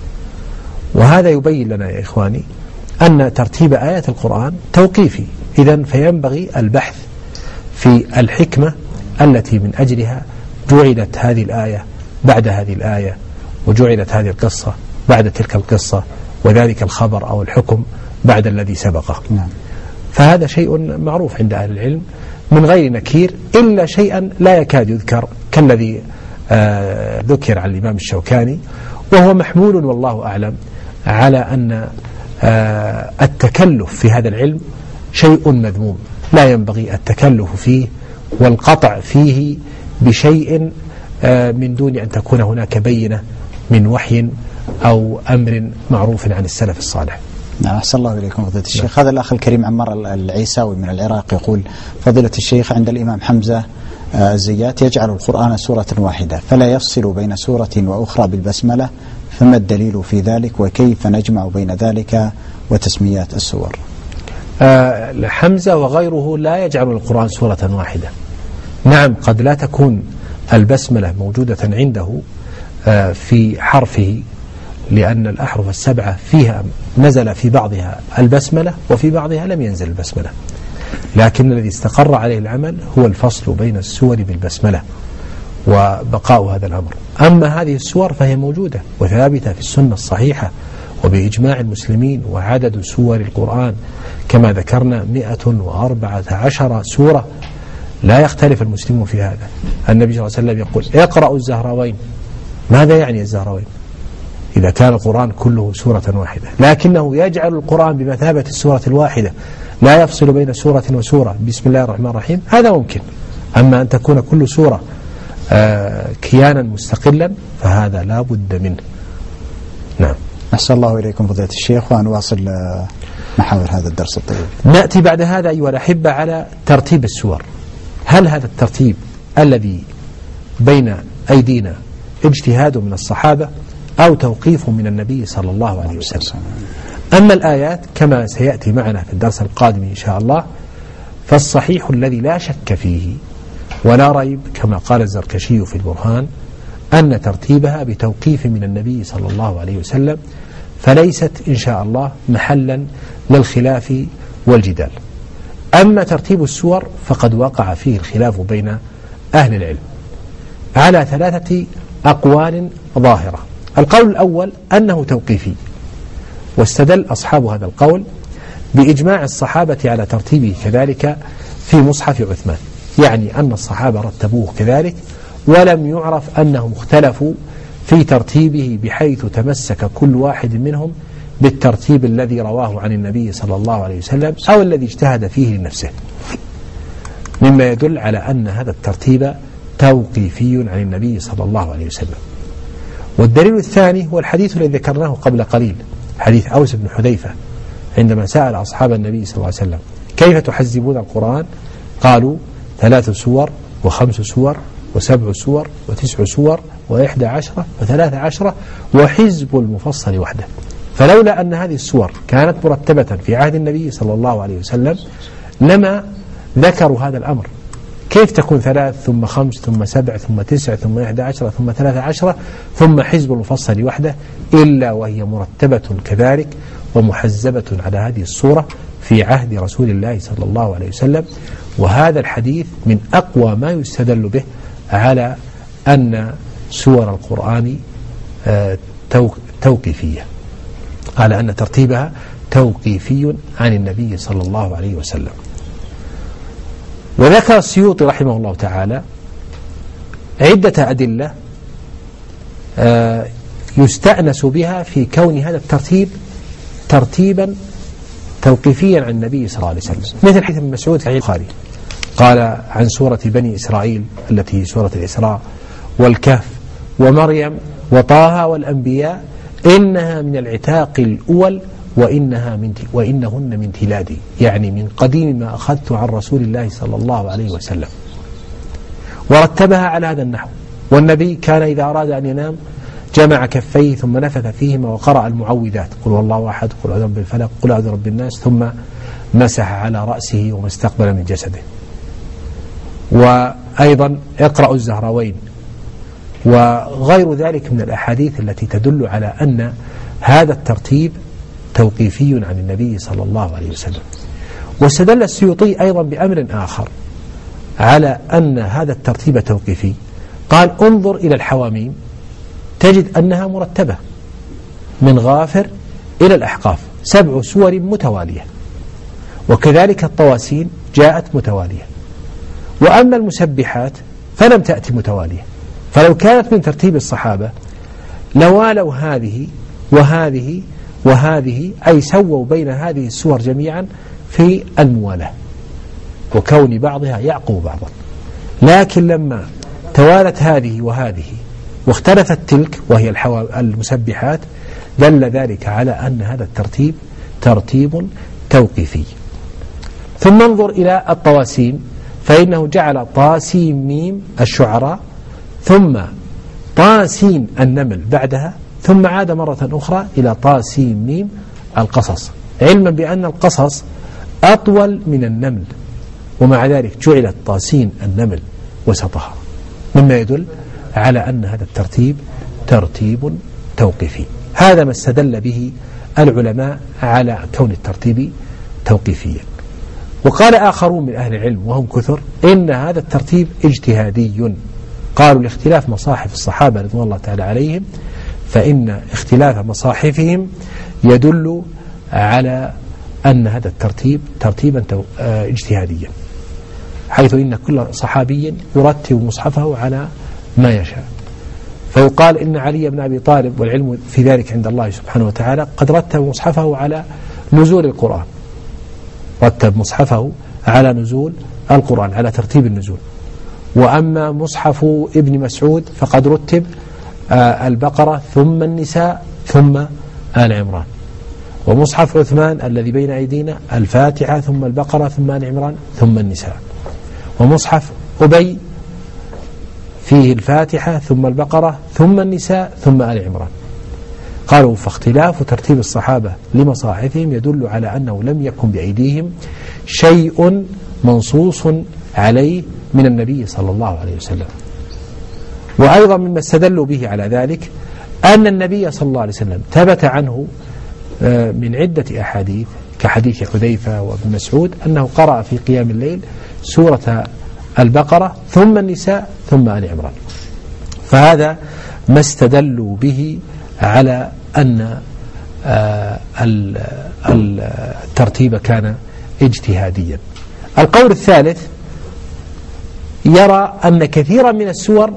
وهذا يبين لنا يا إخواني أن ترتيب آيات القرآن توقيفي، إذن فينبغي البحث في الحكمة التي من أجلها جعلت هذه الآية بعد هذه الآية، وجعلت هذه القصة بعد تلك القصة، وذلك الخبر أو الحكم بعد الذي سبقه. نعم. فهذا شيء معروف عند أهل العلم من غير نكير، إلا شيئا لا يكاد يذكر كالذي آه ذكر عن الإمام الشوكاني، وهو محمول والله أعلم على أن آه التكلف في هذا العلم شيء مذموم، لا ينبغي التكلف فيه والقطع فيه بشيء آه من دون أن تكون هناك بينة من وحي أو أمر معروف عن السلف الصالح. نعم. أحسن الله إليكم فضيلة الشيخ. هذا الأخ الكريم عمار العيساوي من العراق يقول: فضيلة الشيخ، عند الإمام حمزة الزيات يجعل القرآن سورة واحدة فلا يفصل بين سورة وأخرى بالبسملة، فما الدليل في ذلك وكيف نجمع بين ذلك وتسميات السور؟ آه حمزة وغيره لا يجعل القرآن سورة واحدة. نعم، قد لا تكون البسملة موجودة عنده آه في حرفه، لأن الأحرف السبعة فيها نزل في بعضها البسملة وفي بعضها لم ينزل البسملة، لكن الذي استقر عليه العمل هو الفصل بين السور بالبسملة وبقاء هذا الأمر. أما هذه السور فهي موجودة وثابتة في السنة الصحيحة وبإجماع المسلمين، وعدد سور القرآن كما ذكرنا مئة وأربعة عشر سورة، لا يختلف المسلمون في هذا. النبي صلى الله عليه وسلم يقول: اقرأوا الزهراوين. ماذا يعني الزهراوين إذا كان القرآن كله سورة واحدة؟ لكنه يجعل القرآن بمثابة السورة الواحدة، لا يفصل بين سورة وسورة بسم الله الرحمن الرحيم، هذا ممكن. أما أن تكون كل سورة آه كيانا مستقلا فهذا لا بد منه. نعم. أحسن الله إليكم فضيلة الشيخ، ونواصل آه محاور هذا الدرس الطيب. نأتي بعد هذا أيها الأحبة على ترتيب السور. هل هذا الترتيب الذي بين أيدينا اجتهاد من الصحابة أو توقيف من النبي صلى الله عليه وسلم؟ أما الآيات كما سيأتي معنا في الدرس القادم إن شاء الله، فالصحيح الذي لا شك فيه ولا ريب كما قال الزركشي في البرهان أن ترتيبها بتوقيف من النبي صلى الله عليه وسلم، فليست إن شاء الله محلا للخلاف والجدال. أما ترتيب السور فقد وقع فيه الخلاف بين أهل العلم على ثلاثة أقوال ظاهرة. القول الأول أنه توقيفي، واستدل أصحاب هذا القول بإجماع الصحابة على ترتيبه كذلك في مصحف عثمان، يعني أن الصحابة رتبوه كذلك ولم يعرف أنهم اختلفوا في ترتيبه بحيث تمسك كل واحد منهم بالترتيب الذي رواه عن النبي صلى الله عليه وسلم أو الذي اجتهد فيه لنفسه، مما يدل على أن هذا الترتيب توقيفي عن النبي صلى الله عليه وسلم. والدليل الثاني هو الحديث الذي ذكرناه قبل قليل، حديث أوس بن حذيفة عندما سأل أصحاب النبي صلى الله عليه وسلم كيف تحزبون القرآن؟ قالوا ثلاث سور وخمس سور وسبع سور وتسع سور وإحدى عشرة وثلاث عشرة وحزب المفصل وحده. فلولا أن هذه السور كانت مرتبة في عهد النبي صلى الله عليه وسلم لما ذكروا هذا الأمر. كيف تكون ثلاث ثم خمس ثم سبع ثم تسع ثم إحدى عشرة ثم ثلاث عشرة ثم حزب المفصل وحده إلا وهي مرتبة كذلك ومحزبة على هذه الصورة في عهد رسول الله صلى الله عليه وسلم. وهذا الحديث من أقوى ما يستدل به على أن سور القرآن توقيفية، على أن ترتيبها توقيفي عن النبي صلى الله عليه وسلم. وذكر السيوطي رحمه الله تعالى عدة أدلة يستأنس بها في كون هذا الترتيب ترتيبا توقيفيا عن النبي صلى الله عليه وسلم، مثل حديث ابن مسعود في البخاري قال عن سورة بني إسرائيل التي هي سورة الإسراء والكهف ومريم وطه والأنبياء إنها من العتاق الأول وإنها من وإنهن من تلادي، يعني من قديم ما أخذت عن رسول الله صلى الله عليه وسلم، ورتبها على هذا النحو. والنبي كان إذا أراد أن ينام جمع كفيه ثم نفث فيهما وقرأ المعوذات قل هو الله أحد قل أعوذ برب الفلق قل أعوذ برب الناس ثم مسح على رأسه وما استقبل من جسده. وأيضا اقرأوا الزهراوين وغير ذلك من الأحاديث التي تدل على أن هذا الترتيب توقيفي عن النبي صلى الله عليه وسلم. واستدل السيوطي أيضا بأمر آخر على أن هذا الترتيب توقيفي، قال انظر إلى الحواميم تجد أنها مرتبة من غافر إلى الأحقاف سبع سور متوالية، وكذلك الطواسين جاءت متوالية. وأما المسبحات فلم تأتي متوالية، فلو كانت من ترتيب الصحابة لوالوا هذه وهذه وهذه، أي سووا بين هذه السور جميعا في الموالاة وكون بعضها يعقب بعضا. لكن لما توالت هذه وهذه واختلفت تلك وهي المسبحات دل ذلك على أن هذا الترتيب ترتيب توقيفي. ثم انظر إلى الطواسين فإنه جعل طاسين ميم الشعراء ثم طاسين النمل بعدها ثم عاد مرة أخرى إلى طاسين ميم القصص، علما بأن القصص أطول من النمل، ومع ذلك جعلت طاسين النمل وسطها، مما يدل على أن هذا الترتيب ترتيب توقيفي. هذا ما استدل به العلماء على كون الترتيب توقيفيا. وقال آخرون من أهل العلم وهم كثر إن هذا الترتيب اجتهادي، قالوا لاختلاف مصاحف الصحابة رضوان الله تعالى عليهم، فإن اختلاف مصاحفهم يدل على أن هذا الترتيب ترتيبا اجتهاديا، حيث إن كل صحابي يرتب مصحفه على ما يشاء. فيقال إن علي بن أبي طالب والعلم في ذلك عند الله سبحانه وتعالى قد رتب مصحفه على نزول القرآن، رتب مصحفه على نزول القرآن على ترتيب النزول. وأما مصحف ابن مسعود فقد رتب آه البقرة ثم النساء ثم آل عمران. ومصحف عثمان الذي بين أيدينا الفاتحة ثم البقرة ثم آل عمران ثم النساء. ومصحف أبي فيه الفاتحة ثم البقرة ثم النساء ثم آل عمران. قالوا فاختلاف ترتيب الصحابة لمصاحفهم يدل على أنه لم يكن بأيديهم شيء منصوص عليه من النبي صلى الله عليه وسلم. وأيضا مما استدلوا به على ذلك أن النبي صلى الله عليه وسلم ثبت عنه من عدة أحاديث كحديث حذيفة وابن مسعود أنه قرأ في قيام الليل سورة البقرة ثم النساء ثم آل عمران. فهذا ما استدلوا به على أن الترتيب كان اجتهاديا. القول الثالث يرى أن كثيرا من السور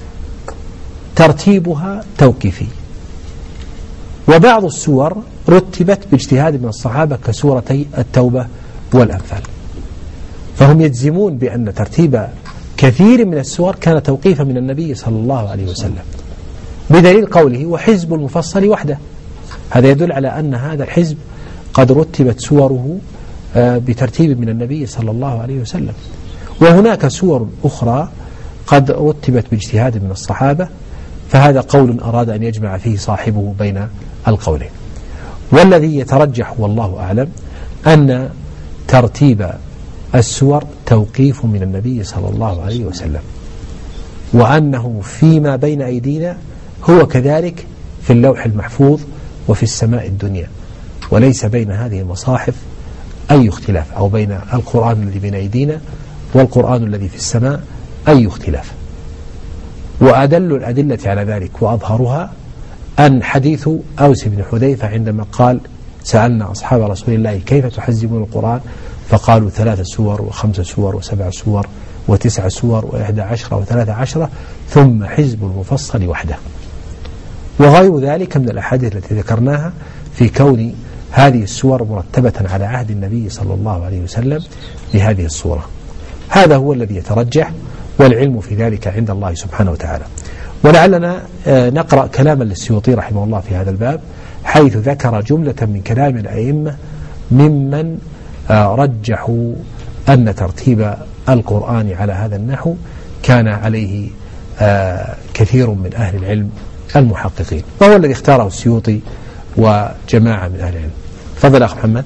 ترتيبها توقيفي، وبعض السور رتبت باجتهاد من الصحابة كسورتي التوبة والأنفال، فهم يجزمون بأن ترتيب كثير من السور كان توقيفا من النبي صلى الله عليه وسلم، بدليل قوله وحزب المفصل وحده. هذا يدل على أن هذا الحزب قد رتبت سوره بترتيب من النبي صلى الله عليه وسلم. وهناك سور أخرى قد رتبت باجتهاد من الصحابة، فهذا قول أراد أن يجمع فيه صاحبه بين القولين. والذي يترجح والله أعلم أن ترتيب السور توقيف من النبي صلى الله عليه وسلم، وأنه فيما بين أيدينا هو كذلك في اللوح المحفوظ وفي السماء الدنيا، وليس بين هذه المصاحف أي اختلاف، أو بين القرآن الذي بين أيدينا والقرآن الذي في السماء أي اختلاف. وأدل الأدلة على ذلك وأظهرها أن حديث أوس بن حذيفة عندما قال سألنا أصحاب رسول الله كيف تحزبون القرآن، فقالوا ثلاث سور وخمس سور وسبع سور وتسع سور وإحدى عشرة وثلاثة عشرة ثم حزب المفصل وحده، وغير ذلك من الأحاديث التي ذكرناها في كون هذه السور مرتبة على عهد النبي صلى الله عليه وسلم بهذه الصورة. هذا هو الذي يترجح، والعلم في ذلك عند الله سبحانه وتعالى. ولعلنا نقرأ كلاما للسيوطي رحمه الله في هذا الباب، حيث ذكر جملة من كلام الأئمة ممن رجحوا أن ترتيب القرآن على هذا النحو كان عليه كثير من أهل العلم المحققين، وهو الذي اختاره السيوطي وجماعة من أهل العلم. فضل أخ محمد.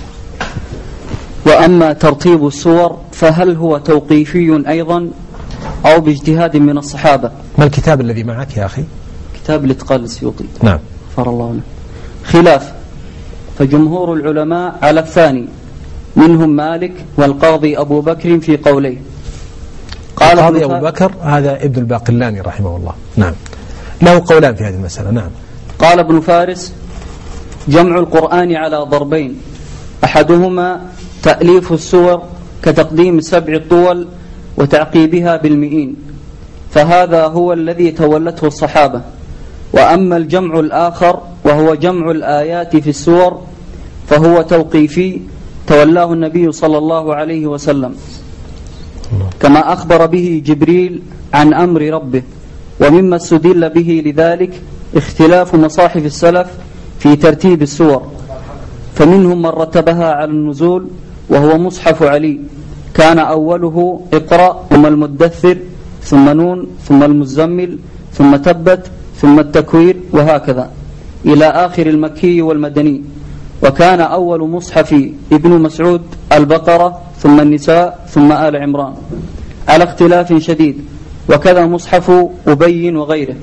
وأما ترتيب السور فهل هو توقيفي أيضا أو باجتهاد من الصحابة؟ ما الكتاب الذي معك يا أخي؟ كتاب الاتقان للسيوطي. نعم. غفر الله له. خلاف، فجمهور العلماء على الثاني، منهم مالك والقاضي أبو بكر في قوليه. قال القاضي أبو بكر هذا ابن الباقلاني رحمه الله، نعم، له قولان في هذه المسألة. نعم. قال ابن فارس جمع القرآن على ضربين، أحدهما تأليف السور كتقديم سبع الطول وتعقيبها بالمئين، فهذا هو الذي تولته الصحابة. وأما الجمع الآخر وهو جمع الآيات في السور فهو توقيفي تولاه النبي صلى الله عليه وسلم، كما أخبر به جبريل عن أمر ربه. ومما استدل به لذلك اختلاف مصاحف السلف في ترتيب السور، فمنهم من رتبها على النزول وهو مصحف علي، كان أوله اقرأ ثم المدثر ثم نون ثم المزمل ثم تبت ثم التكوير، وهكذا إلى آخر المكي والمدني. وكان أول مصحف ابن مسعود البقرة ثم النساء ثم آل عمران على اختلاف شديد، وكذا مصحف أبي وغيره.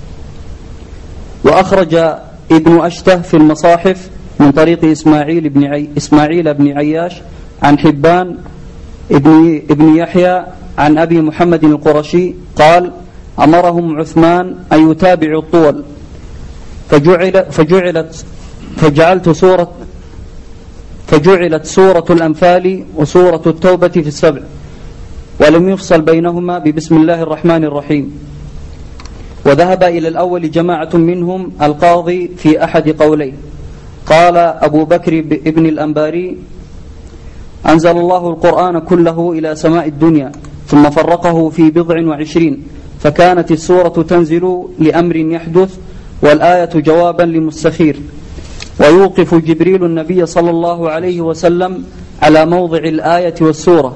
وأخرج ابن أشته في المصاحف من طريق إسماعيل بن, عي... إسماعيل بن عياش عن حبان ابن, ابن يحيى عن أبي محمد القرشي قال أمرهم عثمان أن يتابعوا الطول، فجعل فجعلت فجعلت سورة فجعلت سورة الأنفال وسورة التوبة في السبع، ولم يفصل بينهما ببسم الله الرحمن الرحيم. وذهب إلى الأول جماعة منهم القاضي في أحد قوليه. قال أبو بكر ابن الأنباري أنزل الله القرآن كله إلى سماء الدنيا ثم فرقه في بضع وعشرين، فكانت السورة تنزل لأمر يحدث والآية جوابا لمستخير. ويوقف جبريل النبي صلى الله عليه وسلم على موضع الآية والسورة،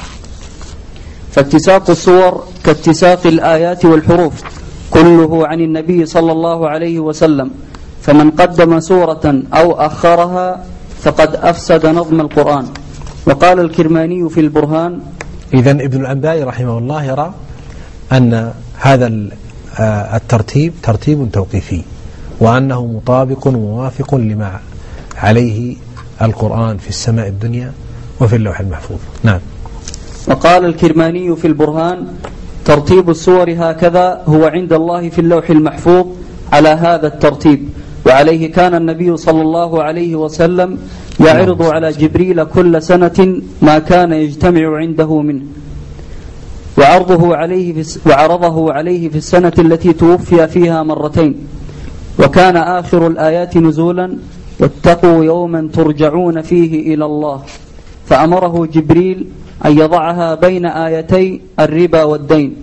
فاتساق السور كاتساق الآيات والحروف كله عن النبي صلى الله عليه وسلم، فمن قدم سورة أو أخرها فقد أفسد نظم القرآن. وقال الكرماني في البرهان: إذن ابن الأنباري رحمه الله يرى أن هذا الترتيب ترتيب توقيفي، وأنه مطابق وموافق لما عليه القرآن في السماء الدنيا وفي اللوح المحفوظ. نعم. وقال الكرماني في البرهان: ترتيب السور هكذا هو عند الله في اللوح المحفوظ على هذا الترتيب، وعليه كان النبي صلى الله عليه وسلم يعرض على جبريل كل سنة ما كان يجتمع عنده منه، وعرضه عليه في وعرضه عليه في السنة التي توفي فيها مرتين. وكان آخر الآيات نزولا: واتقوا يوما ترجعون فيه إلى الله، فأمره جبريل أن يضعها بين آيتي الربا والدين.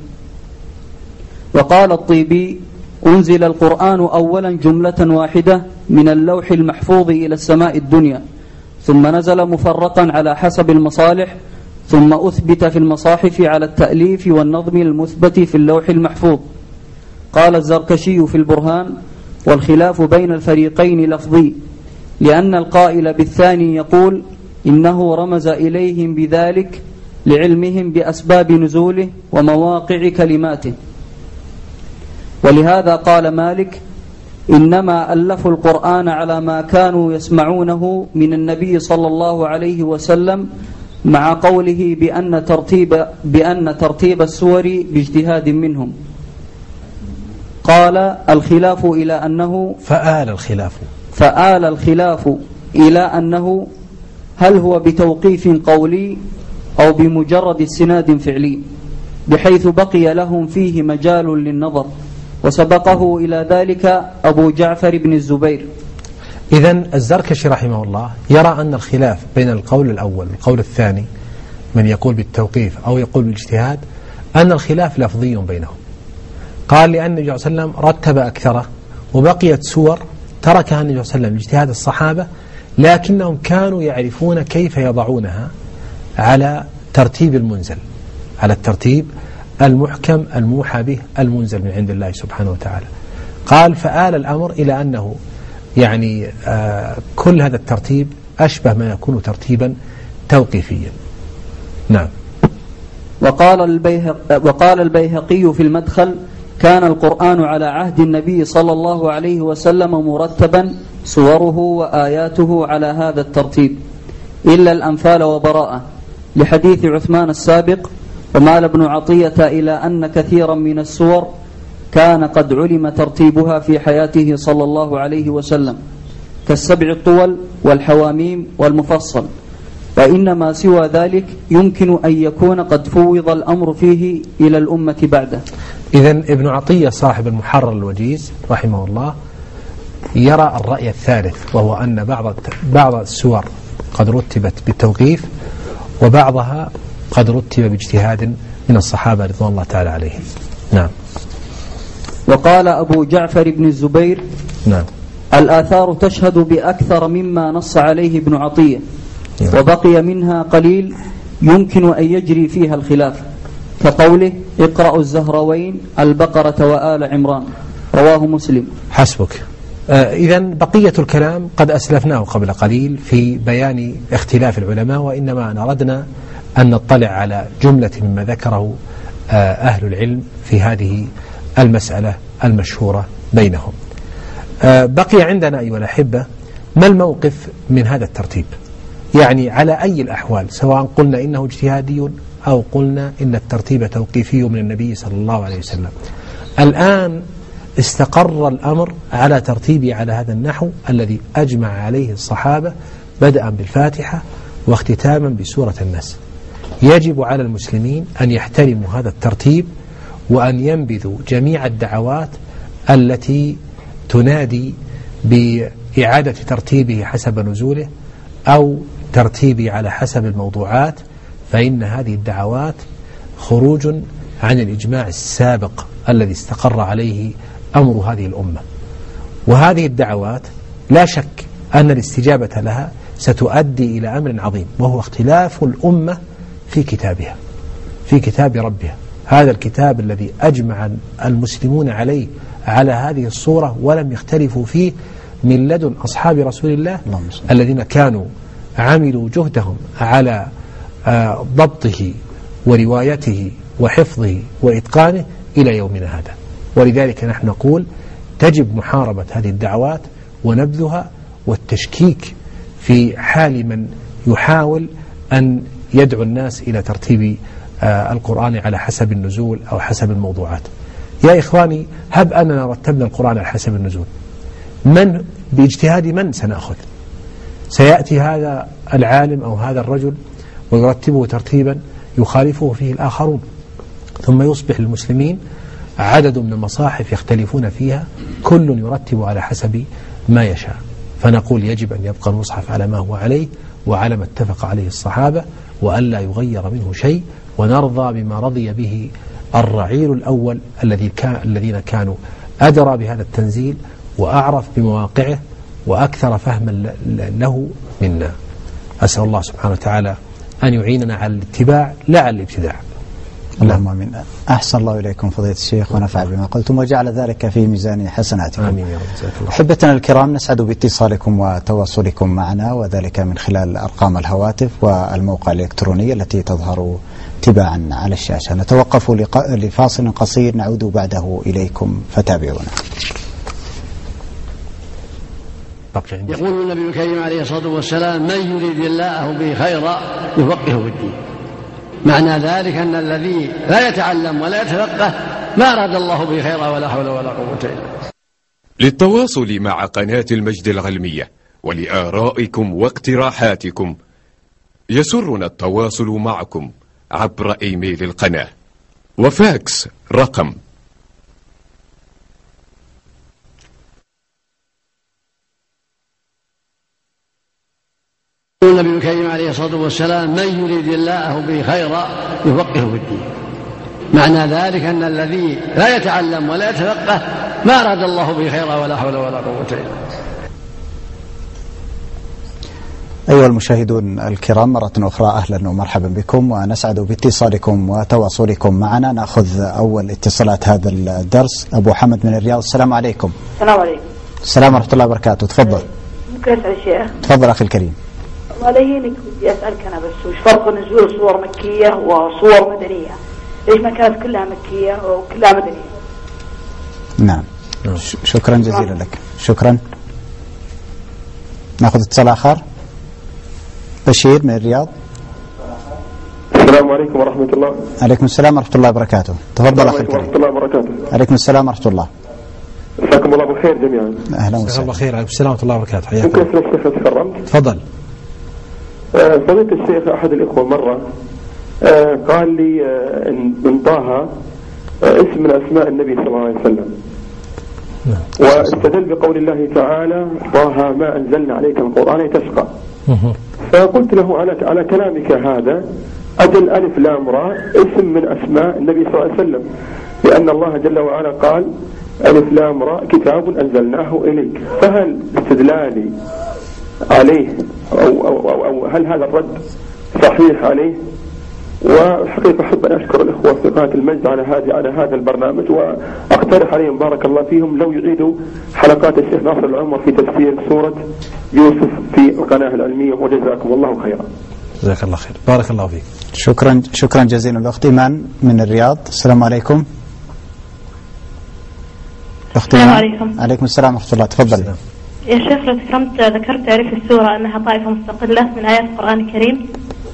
وقال الطيبي: أنزل القرآن أولا جملة واحدة من اللوح المحفوظ إلى السماء الدنيا، ثم نزل مفرقا على حسب المصالح، ثم أثبت في المصاحف على التأليف والنظم المثبت في اللوح المحفوظ. قال الزركشي في البرهان: والخلاف بين الفريقين لفظي، لأن القائل بالثاني يقول إنه رمز إليهم بذلك لعلمهم بأسباب نزوله ومواقع كلماته. ولهذا قال مالك: إنما ألفوا القرآن على ما كانوا يسمعونه من النبي صلى الله عليه وسلم، مع قوله بأن ترتيب, بأن ترتيب السور باجتهاد منهم. قال الخلاف إلى أنه فآل الخلاف فآل الخلاف إلى أنه هل هو بتوقيف قولي أو بمجرد استناد فعلي، بحيث بقي لهم فيه مجال للنظر، وسبقه إلى ذلك أبو جعفر بن الزبير. إذن الزركشي رحمه الله يرى أن الخلاف بين القول الأول والقول الثاني، من يقول بالتوقيف أو يقول بالاجتهاد، أن الخلاف لفظي بينهم. قال لأن النبي صلى الله عليه وسلم رتب أكثره، وبقيت سور تركها النبي صلى الله عليه وسلم لاجتهاد الصحابة، لكنهم كانوا يعرفون كيف يضعونها على ترتيب المنزل، على الترتيب المحكم الموحى به المنزل من عند الله سبحانه وتعالى. قال فآل الأمر إلى أنه يعني آه كل هذا الترتيب أشبه ما يكون ترتيبا توقيفيا. نعم. وقال البيهق وقال البيهقي في المدخل: كان القرآن على عهد النبي صلى الله عليه وسلم مرتبا صوره وآياته على هذا الترتيب إلا الأنفال وبراءة، لحديث عثمان السابق. ومال ابن عطية إلى أن كثيرا من السور كان قد علم ترتيبها في حياته صلى الله عليه وسلم، كالسبع الطول والحواميم والمفصل، وإنما سوى ذلك يمكن أن يكون قد فوض الأمر فيه إلى الأمة بعده. إذن ابن عطية صاحب المحرر الوجيز رحمه الله يرى الرأي الثالث، وهو أن بعض بعض السور قد رتبت بالتوقيف، وبعضها قد رتب باجتهاد من الصحابة رضوان الله تعالى عليهم. نعم. وقال أبو جعفر بن الزبير: نعم. الآثار تشهد بأكثر مما نص عليه ابن عطية، نعم. وبقي منها قليل يمكن أن يجري فيها الخلاف، كقوله: اقرأوا الزهروين البقرة وآل عمران، رواه مسلم. حسبك. آه إذن بقية الكلام قد أسلفناه قبل قليل في بيان اختلاف العلماء، وإنما أردنا أن نطلع على جملة مما ذكره آه أهل العلم في هذه المسألة المشهورة بينهم. آه بقي عندنا أيها الأحبة ما الموقف من هذا الترتيب، يعني على أي الأحوال، سواء قلنا إنه اجتهادي أو قلنا إن الترتيب توقيفي من النبي صلى الله عليه وسلم. الآن استقر الأمر على ترتيبه على هذا النحو الذي أجمع عليه الصحابة، بدءا بالفاتحة واختتاما بسورة الناس. يجب على المسلمين أن يحترموا هذا الترتيب، وأن ينبذوا جميع الدعوات التي تنادي بإعادة ترتيبه حسب نزوله أو ترتيبه على حسب الموضوعات، فإن هذه الدعوات خروج عن الإجماع السابق الذي استقر عليه أمر هذه الأمة. وهذه الدعوات لا شك أن الاستجابة لها ستؤدي إلى أمر عظيم، وهو اختلاف الأمة في كتابها، في كتاب ربها، هذا الكتاب الذي أجمع المسلمون عليه على هذه الصورة ولم يختلفوا فيه من لدن أصحاب رسول الله الذين كانوا عملوا جهدهم على ضبطه وروايته وحفظه وإتقانه إلى يومنا هذا. ولذلك نحن نقول تجب محاربة هذه الدعوات ونبذها والتشكيك في حال من يحاول أن يدعو الناس إلى ترتيب آه القرآن على حسب النزول أو حسب الموضوعات. يا إخواني، هب أننا رتبنا القرآن على حسب النزول، من باجتهاد من سنأخذ؟ سيأتي هذا العالم أو هذا الرجل ويرتبه ترتيبا يخالفه فيه الآخرون، ثم يصبح المسلمين عدد من المصاحف يختلفون فيها، كل يرتب على حسب ما يشاء. فنقول يجب أن يبقى المصحف على ما هو عليه وعلى ما اتفق عليه الصحابة، وألا يغير منه شيء، ونرضى بما رضي به الرعيل الأول الذي كان الذين كانوا أدرى بهذا التنزيل وأعرف بمواقعه وأكثر فهما له منا. أسأل الله سبحانه وتعالى أن يعيننا على الاتباع لا على الابتداع. اللهم آمين. أحسن الله إليكم فضيلة الشيخ ونفع بما قلتم وجعل ذلك في ميزان حسناتكم. آمين يا رب. أحبتنا الكرام، نسعد باتصالكم وتواصلكم معنا، وذلك من خلال أرقام الهواتف والموقع الإلكتروني التي تظهر تباعا على الشاشة. نتوقف لفاصل قصير، نعود بعده إليكم فتابعونا. يقول النبي الكريم عليه الصلاة والسلام: من يريد الله به خيرا يفقهه في الدين. معنى ذلك أن الذي لا يتعلم ولا يتفقه ما أراد الله به خيرا ولا حول ولا قوة إلا بالله. للتواصل مع قناة المجد العلمية ولآرائكم واقتراحاتكم يسرنا التواصل معكم عبر إيميل القناة وفاكس رقم النبي الكريم عليه الصلاة والسلام: من يريد الله به خيرا يفقهه في الدين. معنى ذلك أن الذي لا يتعلم ولا يتفقه ما أراد الله به خيرا ولا حول ولا قوة إلا بالله. أيها المشاهدون الكرام، مرة أخرى أهلا ومرحبا بكم، ونسعد باتصالكم وتواصلكم معنا. نأخذ أول اتصالات هذا الدرس. أبو حمد من الرياض، السلام عليكم. السلام عليكم. السلام ورحمة الله وبركاته. تفضل. ممكن أسأل شيء؟ تفضل أخي الكريم. والله يهينك بدي أسألك أنا بس، وش فرق نزول صور مكية وصور مدنية؟ ليش ما كانت كلها مكية وكلها مدنية؟ نعم. شكرا جزيلا لك. شكرا. نأخذ اتصال آخر. بشير من الرياض. السلام عليكم ورحمة الله. عليكم السلام ورحمة الله وبركاته. تفضل أخي الكريم. ورحمة الله وبركاته. عليكم السلام ورحمة الله. مساكم الله بالخير جميعا. أهلا وسهلا. الله خير. عليكم السلام ورحمة الله وبركاته. حياكم. ممكن أسأل الشيخ تكرمت؟ تفضل. فضيلة الشيخ، أحد الإخوة مرة آه قال لي آه إن طه آه اسم من أسماء النبي صلى الله عليه وسلم، واستدل بقول الله تعالى: طه ما أنزلنا عليك القرآن لتشقى. فقلت له: على على كلامك هذا أجل ألف لام راء اسم من أسماء النبي صلى الله عليه وسلم، لأن الله جل وعلا قال: ألف لام راء كتاب أنزلناه إليك. فهل استدلالي عليه أو, أو, أو, أو هل هذا الرد صحيح عليه؟ والحقيقة أحب أن أشكر الإخوة في قناة المجد على هذا على هذا البرنامج، وأقترح عليهم بارك الله فيهم لو يعيدوا حلقات الشيخ ناصر العمر في تفسير سورة يوسف في القناة العلمية، وجزاكم الله خيرا. جزاك الله خير. بارك الله فيك. شكرا شكرا جزيلا. الأخت إيمان من الرياض، السلام عليكم. السلام عليكم. عليكم السلام ورحمة الله. تفضل. يا شيخ لو تكرمت، ذكرت تعريف السورة أنها طائفة مستقلة من آيات القرآن الكريم.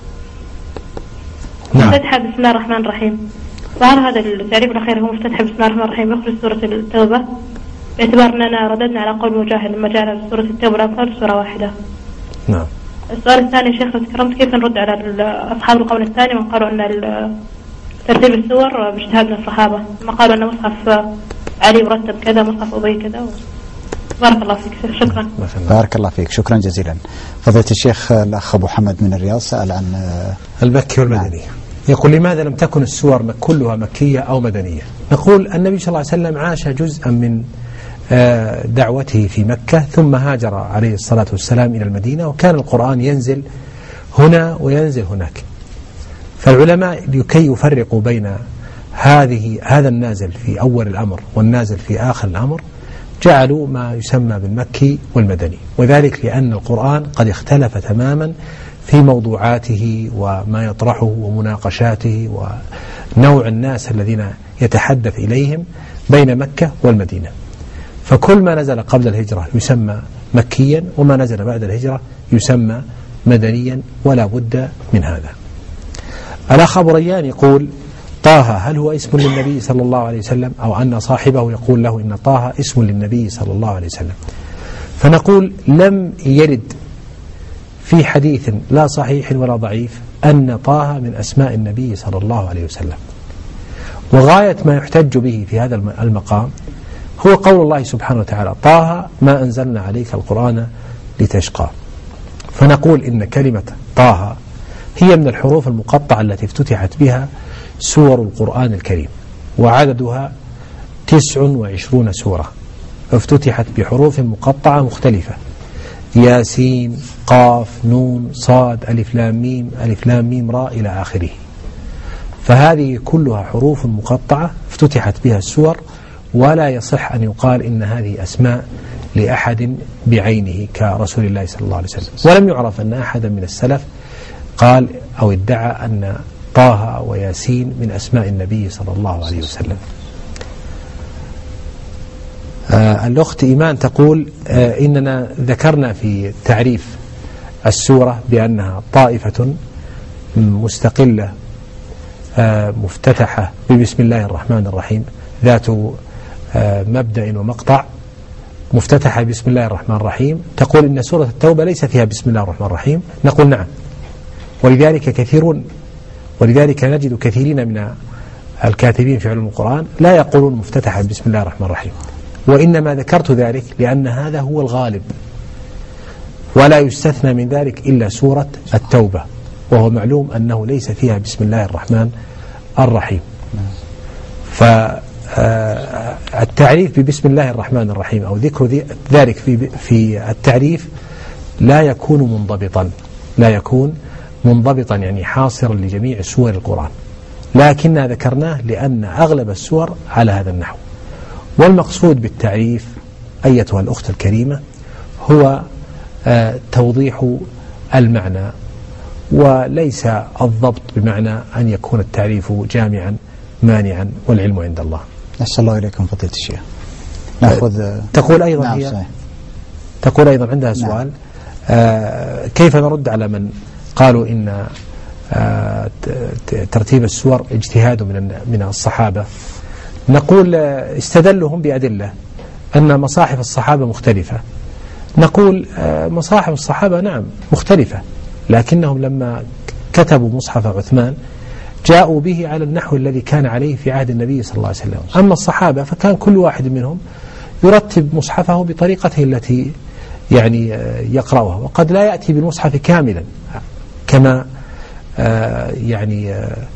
نعم. مفتتحة بسم الله الرحمن الرحيم. ظهر هذا التعريف الأخير هو مفتتحة بسم الله الرحمن الرحيم يخرج سورة التوبة، باعتبار أننا رددنا على قول مجاهد لما جعل سورة التوبة والأنفال سورة واحدة. نعم. السؤال الثاني شيخ لو تكرمت، كيف نرد على أصحاب القول الثاني من قالوا أن ترتيب السور باجتهاد من الصحابة، ما قالوا أن مصحف علي مرتب كذا، مصحف أبي كذا. بارك الله فيك. شكرا. بارك الله فيك. شكرا جزيلا. فضيلة الشيخ الأخ أبو حمد من الرياض سأل عن المكي والمدني. يقول: لماذا لم تكن السور كلها مكية أو مدنية؟ نقول النبي صلى الله عليه وسلم عاش جزءا من دعوته في مكة، ثم هاجر عليه الصلاة والسلام إلى المدينة، وكان القرآن ينزل هنا وينزل هناك. فالعلماء لكي يفرقوا بين هذه هذا النازل في أول الأمر والنازل في آخر الأمر جعلوا ما يسمى بالمكي والمدني، وذلك لأن القرآن قد اختلف تماما في موضوعاته وما يطرحه ومناقشاته ونوع الناس الذين يتحدث إليهم بين مكة والمدينة، فكل ما نزل قبل الهجرة يسمى مكيا، وما نزل بعد الهجرة يسمى مدنيا، ولا بد من هذا. الأخ أبو ريان يقول: طه هل هو اسم للنبي صلى الله عليه وسلم، أو أن صاحبه يقول له إن طه اسم للنبي صلى الله عليه وسلم؟ فنقول: لم يرد في حديث لا صحيح ولا ضعيف أن طه من أسماء النبي صلى الله عليه وسلم. وغاية ما يحتج به في هذا المقام هو قول الله سبحانه وتعالى: طه ما أنزلنا عليك القرآن لتشقى. فنقول إن كلمة طه هي من الحروف المقطعة التي افتتحت بها سور القرآن الكريم، وعددها تسع وعشرون سورة افتتحت بحروف مقطعة مختلفة: ياسين، قاف، نون، صاد، ألف لام ميم، ألف لام ميم راء إلى آخره. فهذه كلها حروف مقطعة افتتحت بها السور، ولا يصح أن يقال إن هذه أسماء لأحد بعينه كرسول الله صلى الله عليه وسلم. ولم يعرف أن أحدا من السلف قال أو ادعى أن طه وياسين من أسماء النبي صلى الله عليه وسلم. آه الأخت إيمان تقول: آه إننا ذكرنا في تعريف السورة بأنها طائفة مستقلة آه مفتتحة ببسم الله الرحمن الرحيم، ذات آه مبدأ ومقطع، مفتتحة بسم الله الرحمن الرحيم. تقول إن سورة التوبة ليس فيها بسم الله الرحمن الرحيم. نقول: نعم، ولذلك كثيرون ولذلك نجد كثيرين من الكاتبين في علوم القرآن لا يقولون مفتتحة بسم الله الرحمن الرحيم، وإنما ذكرت ذلك لأن هذا هو الغالب، ولا يستثنى من ذلك إلا سورة التوبة، وهو معلوم أنه ليس فيها بسم الله الرحمن الرحيم. فالتعريف ببسم الله الرحمن الرحيم أو ذكر ذلك في في التعريف لا يكون منضبطا لا يكون منضبطا يعني حاصرا لجميع سور القرآن، لكننا ذكرناه لأن أغلب السور على هذا النحو. والمقصود بالتعريف أيتها الأخت الكريمة هو آه توضيح المعنى، وليس الضبط بمعنى أن يكون التعريف جامعا مانعا، والعلم عند الله. نسأل الله إليكم فضيلة الشيخ. نأخذ تقول أيضا نعم هي تقول أيضا عندها سؤال: نعم. آه كيف نرد على من قالوا إن آه ترتيب السور اجتهاد من من الصحابة؟ نقول آه استدلوا هم بأدلة أن مصاحف الصحابة مختلفة. نقول آه مصاحف الصحابة نعم مختلفة، لكنهم لما كتبوا مصحف عثمان جاءوا به على النحو الذي كان عليه في عهد النبي صلى الله عليه وسلم. أما الصحابة فكان كل واحد منهم يرتب مصحفه بطريقته التي يعني يقرأها، وقد لا يأتي بالمصحف كاملا كما يعني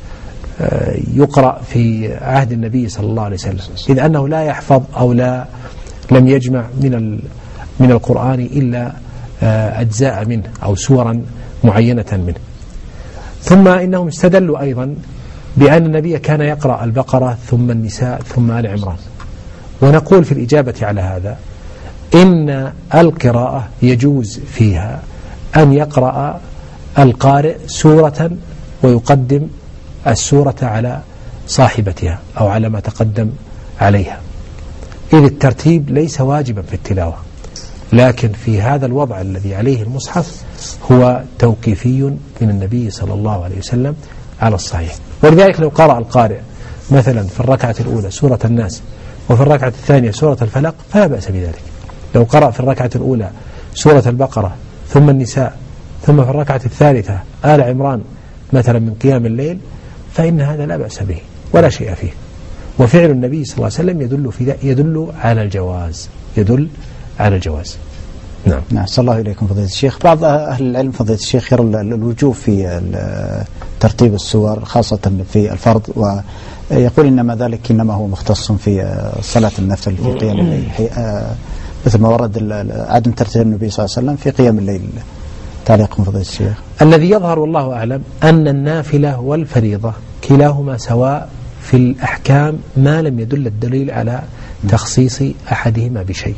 يقرأ في عهد النبي صلى الله عليه وسلم، إذ أنه لا يحفظ أو لا لم يجمع من من القرآن إلا أجزاء منه أو سورا معينة منه. ثم إنهم استدلوا أيضا بأن النبي كان يقرأ البقرة ثم النساء ثم آل عمران. ونقول في الإجابة على هذا إن القراءة يجوز فيها أن يقرأ القارئ سورة ويقدم السورة على صاحبتها أو على ما تقدم عليها، إذ الترتيب ليس واجبا في التلاوة، لكن في هذا الوضع الذي عليه المصحف هو توقيفي من النبي صلى الله عليه وسلم على الصحيح. ولذلك لو قرأ القارئ مثلا في الركعة الأولى سورة الناس وفي الركعة الثانية سورة الفلق فلا بأس بذلك. لو قرأ في الركعة الأولى سورة البقرة ثم النساء ثم في الركعة الثالثة آل عمران مثلا من قيام الليل فإن هذا لا بأس به ولا شيء فيه. وفعل النبي صلى الله عليه وسلم يدل في يدل على الجواز يدل على الجواز. نعم. نعم. صلى الله إليكم فضيلة الشيخ. بعض أهل العلم فضيلة الشيخ يرى الوجوب في ترتيب السور خاصة في الفرض، ويقول إنما ذلك إنما هو مختص في صلاة النفل في قيام الليل، مثل ما ورد عدم ترتيب النبي صلى الله عليه وسلم في قيام الليل. تعليقكم فضيلة الشيخ. الذي يظهر والله أعلم أن النافلة والفريضة كلاهما سواء في الأحكام ما لم يدل الدليل على تخصيص أحدهما بشيء،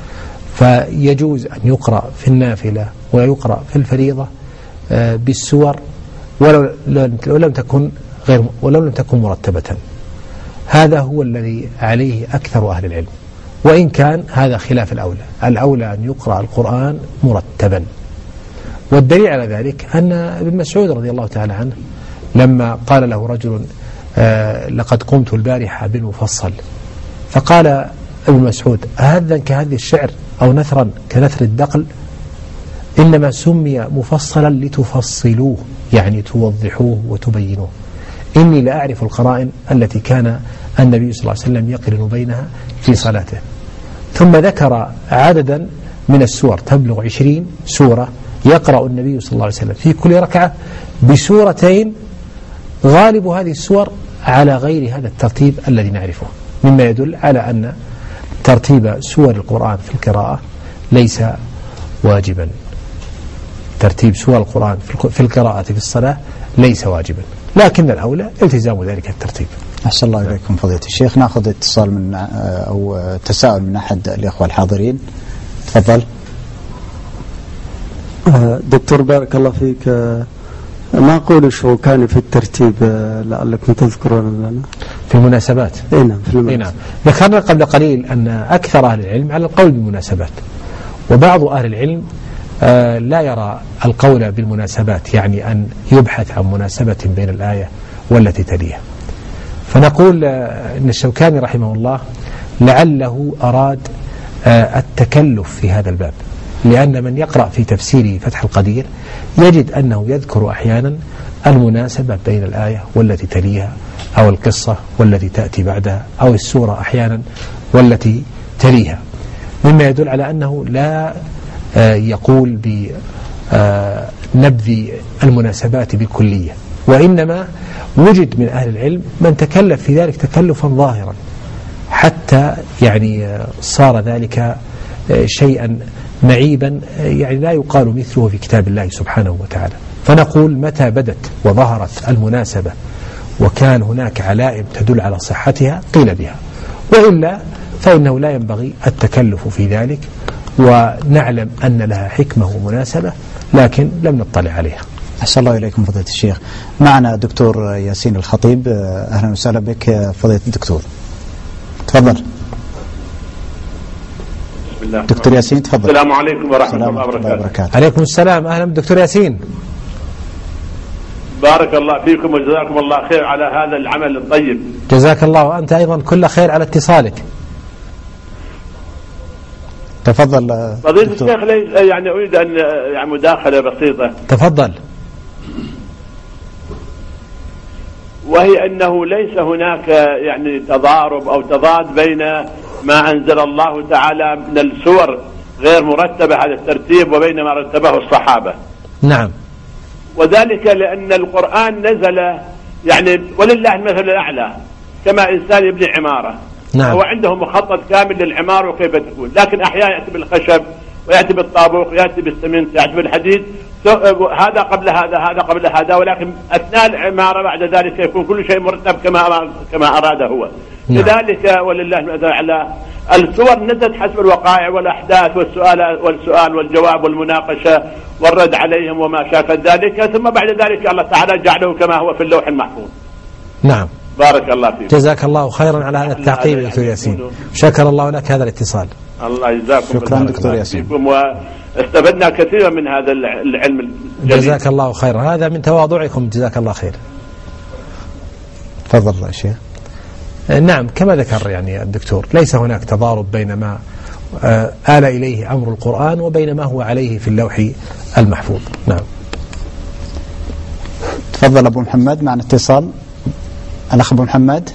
فيجوز أن يقرأ في النافلة ويقرأ في الفريضة بالسور ولو لم تكن غير ولو لم تكن مرتبة. هذا هو الذي عليه أكثر أهل العلم، وإن كان هذا خلاف الأولى. الأولى أن يقرأ القرآن مرتبا، والدليل على ذلك أن ابن مسعود رضي الله تعالى عنه لما قال له رجل آه لقد قمت البارحة بالمفصل، فقال ابن مسعود هذا كهذه الشعر أو نثرا كنثر الدقل؟ إنما سمي مفصلا لتفصلوه، يعني توضحوه وتبينوه. إني لأعرف القرائن التي كان النبي صلى الله عليه وسلم يقرن بينها في صلاته. ثم ذكر عددا من السور تبلغ عشرين سورة يقرأ النبي صلى الله عليه وسلم في كل ركعة بسورتين، غالب هذه السور على غير هذا الترتيب الذي نعرفه، مما يدل على أن ترتيب سور القرآن في القراءة ليس واجبا. ترتيب سور القرآن في القراءة في الصلاة ليس واجبا، لكن الأولى التزام ذلك الترتيب. أحسن الله إليكم فضيلة الشيخ. نأخذ اتصال من أو تساؤل من أحد الإخوة الحاضرين. تفضل. دكتور بارك الله فيك، ما أقول الشوكاني في الترتيب لعلكم تذكرون لنا في المناسبات. اي نعم في المناسبات. نعم. ذكرنا قبل قليل أن أكثر أهل العلم على القول بالمناسبات، وبعض أهل العلم آه لا يرى القول بالمناسبات، يعني أن يبحث عن مناسبة بين الآية والتي تليها. فنقول آه أن الشوكاني رحمه الله لعله أراد آه التكلف في هذا الباب، لأن من يقرأ في تفسير فتح القدير يجد أنه يذكر أحيانا المناسبة بين الآية والتي تليها، أو القصة والتي تأتي بعدها، أو السورة أحيانا والتي تليها، مما يدل على أنه لا يقول بنبذ المناسبات بكلية، وإنما وجد من أهل العلم من تكلف في ذلك تكلفا ظاهرا، حتى يعني صار ذلك شيئا معيبا يعني لا يقال مثله في كتاب الله سبحانه وتعالى. فنقول متى بدت وظهرت المناسبة وكان هناك علائم تدل على صحتها قيل بها، وإلا فإنه لا ينبغي التكلف في ذلك، ونعلم أن لها حكمة ومناسبة لكن لم نطلع عليها. أحسن الله إليكم فضيلة الشيخ. معنا دكتور ياسين الخطيب. أهلا وسهلا بك فضيلة الدكتور، تفضل. دكتور ياسين تفضل. السلام عليكم ورحمة الله وبركاته. عليكم السلام، أهلا دكتور ياسين. بارك الله فيكم وجزاكم الله خير على هذا العمل الطيب. جزاك الله، وأنت أيضا كل خير على اتصالك. تفضل فضيلة الشيخ. يعني أريد أن يعني مداخلة بسيطة. تفضل. وهي أنه ليس هناك يعني تضارب أو تضاد بين ما أنزل الله تعالى من السور غير مرتبة على الترتيب وبين ما رتبه الصحابة. نعم. وذلك لأن القرآن نزل يعني ولله المثل الأعلى، كما إنسان يبني عمارة. نعم. هو عنده مخطط كامل للعمارة وكيف تكون، لكن أحيانا يأتي بالخشب ويأتي بالطابوق ويأتي بالسمنت ويأتي بالحديد، هذا قبل هذا هذا قبل هذا، ولكن أثناء العمارة بعد ذلك يكون كل شيء مرتب كما كما أراد هو. نعم. لذلك ولله المثل الأعلى السور نزلت حسب الوقائع والأحداث والسؤال والسؤال والجواب والمناقشة والرد عليهم وما شاكل ذلك، ثم بعد ذلك الله تعالى جعله كما هو في اللوح المحفوظ. نعم. بارك الله فيك. جزاك الله خيرا على هذا التعقيب دكتور ياسين، شكر الله لك هذا الاتصال. الله يجزاكم. شكرا دكتور ياسين، واستفدنا كثيرا من هذا العلم الجديد. جزاك الله خيرا، هذا من تواضعكم، جزاك الله خير. تفضل يا شيخ. نعم، كما ذكر يعني الدكتور ليس هناك تضارب بين ما آل إليه أمر القرآن وبين ما هو عليه في اللوح المحفوظ. نعم. تفضل أبو محمد، معنا اتصال. الأخ أبو محمد.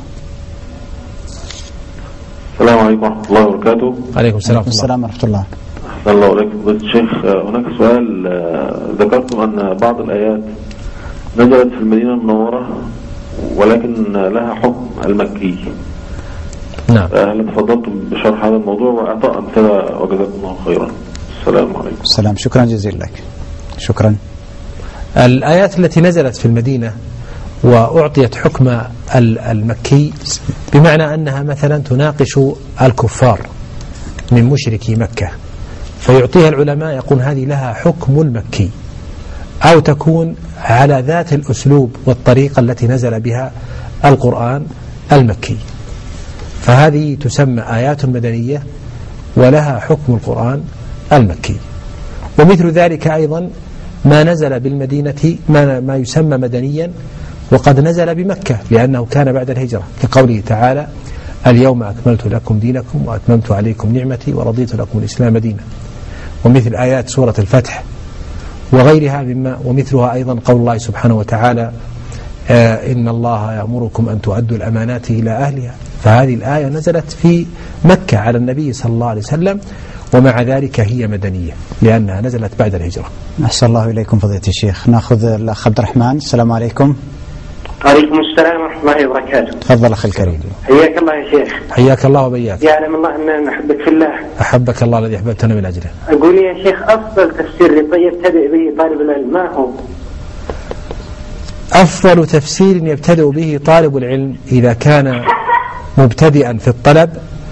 السلام عليكم ورحمة الله وبركاته. عليكم السلام ورحمة الله. أحسن الله عليكم. بس الشيخ هناك سؤال، ذكرتم أن بعض الآيات نزلت في المدينة المنورة ولكن لها حكم المكي. نعم. هل تفضلتم بشرح هذا الموضوع وإعطاء أمثلة وجزاكم الله خيرا. السلام عليكم. السلام، شكرا جزيلا لك. شكرا. الآيات التي نزلت في المدينة وأعطيت حكم المكي بمعنى أنها مثلا تناقش الكفار من مشركي مكة، فيعطيها العلماء يقول هذه لها حكم المكي، أو تكون على ذات الأسلوب والطريقة التي نزل بها القرآن المكي. فهذه تسمى آيات مدنية ولها حكم القرآن المكي. ومثل ذلك أيضا ما نزل بالمدينة ما, ما يسمى مدنيا وقد نزل بمكة لأنه كان بعد الهجرة، كقوله تعالى اليوم أكملت لكم دينكم وأتممت عليكم نعمتي ورضيت لكم الإسلام دينا. ومثل آيات سورة الفتح وغيرها مما ومثلها أيضا قول الله سبحانه وتعالى آه إن الله يأمركم أن تؤدوا الأمانات إلى أهلها، فهذه الآية نزلت في مكة على النبي صلى الله عليه وسلم، ومع ذلك هي مدنية لأنها نزلت بعد الهجرة. أحسن الله إليكم فضيلة الشيخ. نأخذ الأخ عبد الرحمن. السلام عليكم. وعليكم السلام ورحمة الله وبركاته. تفضل أخي الكريم. حياك الله يا شيخ. حياك الله وبياك. يعلم الله أن نحبك في الله. أحبك الله الذي أحببتنا من أجله. أقول يا شيخ أفضل تفسير يبتدئ به طالب العلم ما هو؟ أفضل تفسير يبتدئ به طالب العلم إذا كان مبتدئا في الطلب،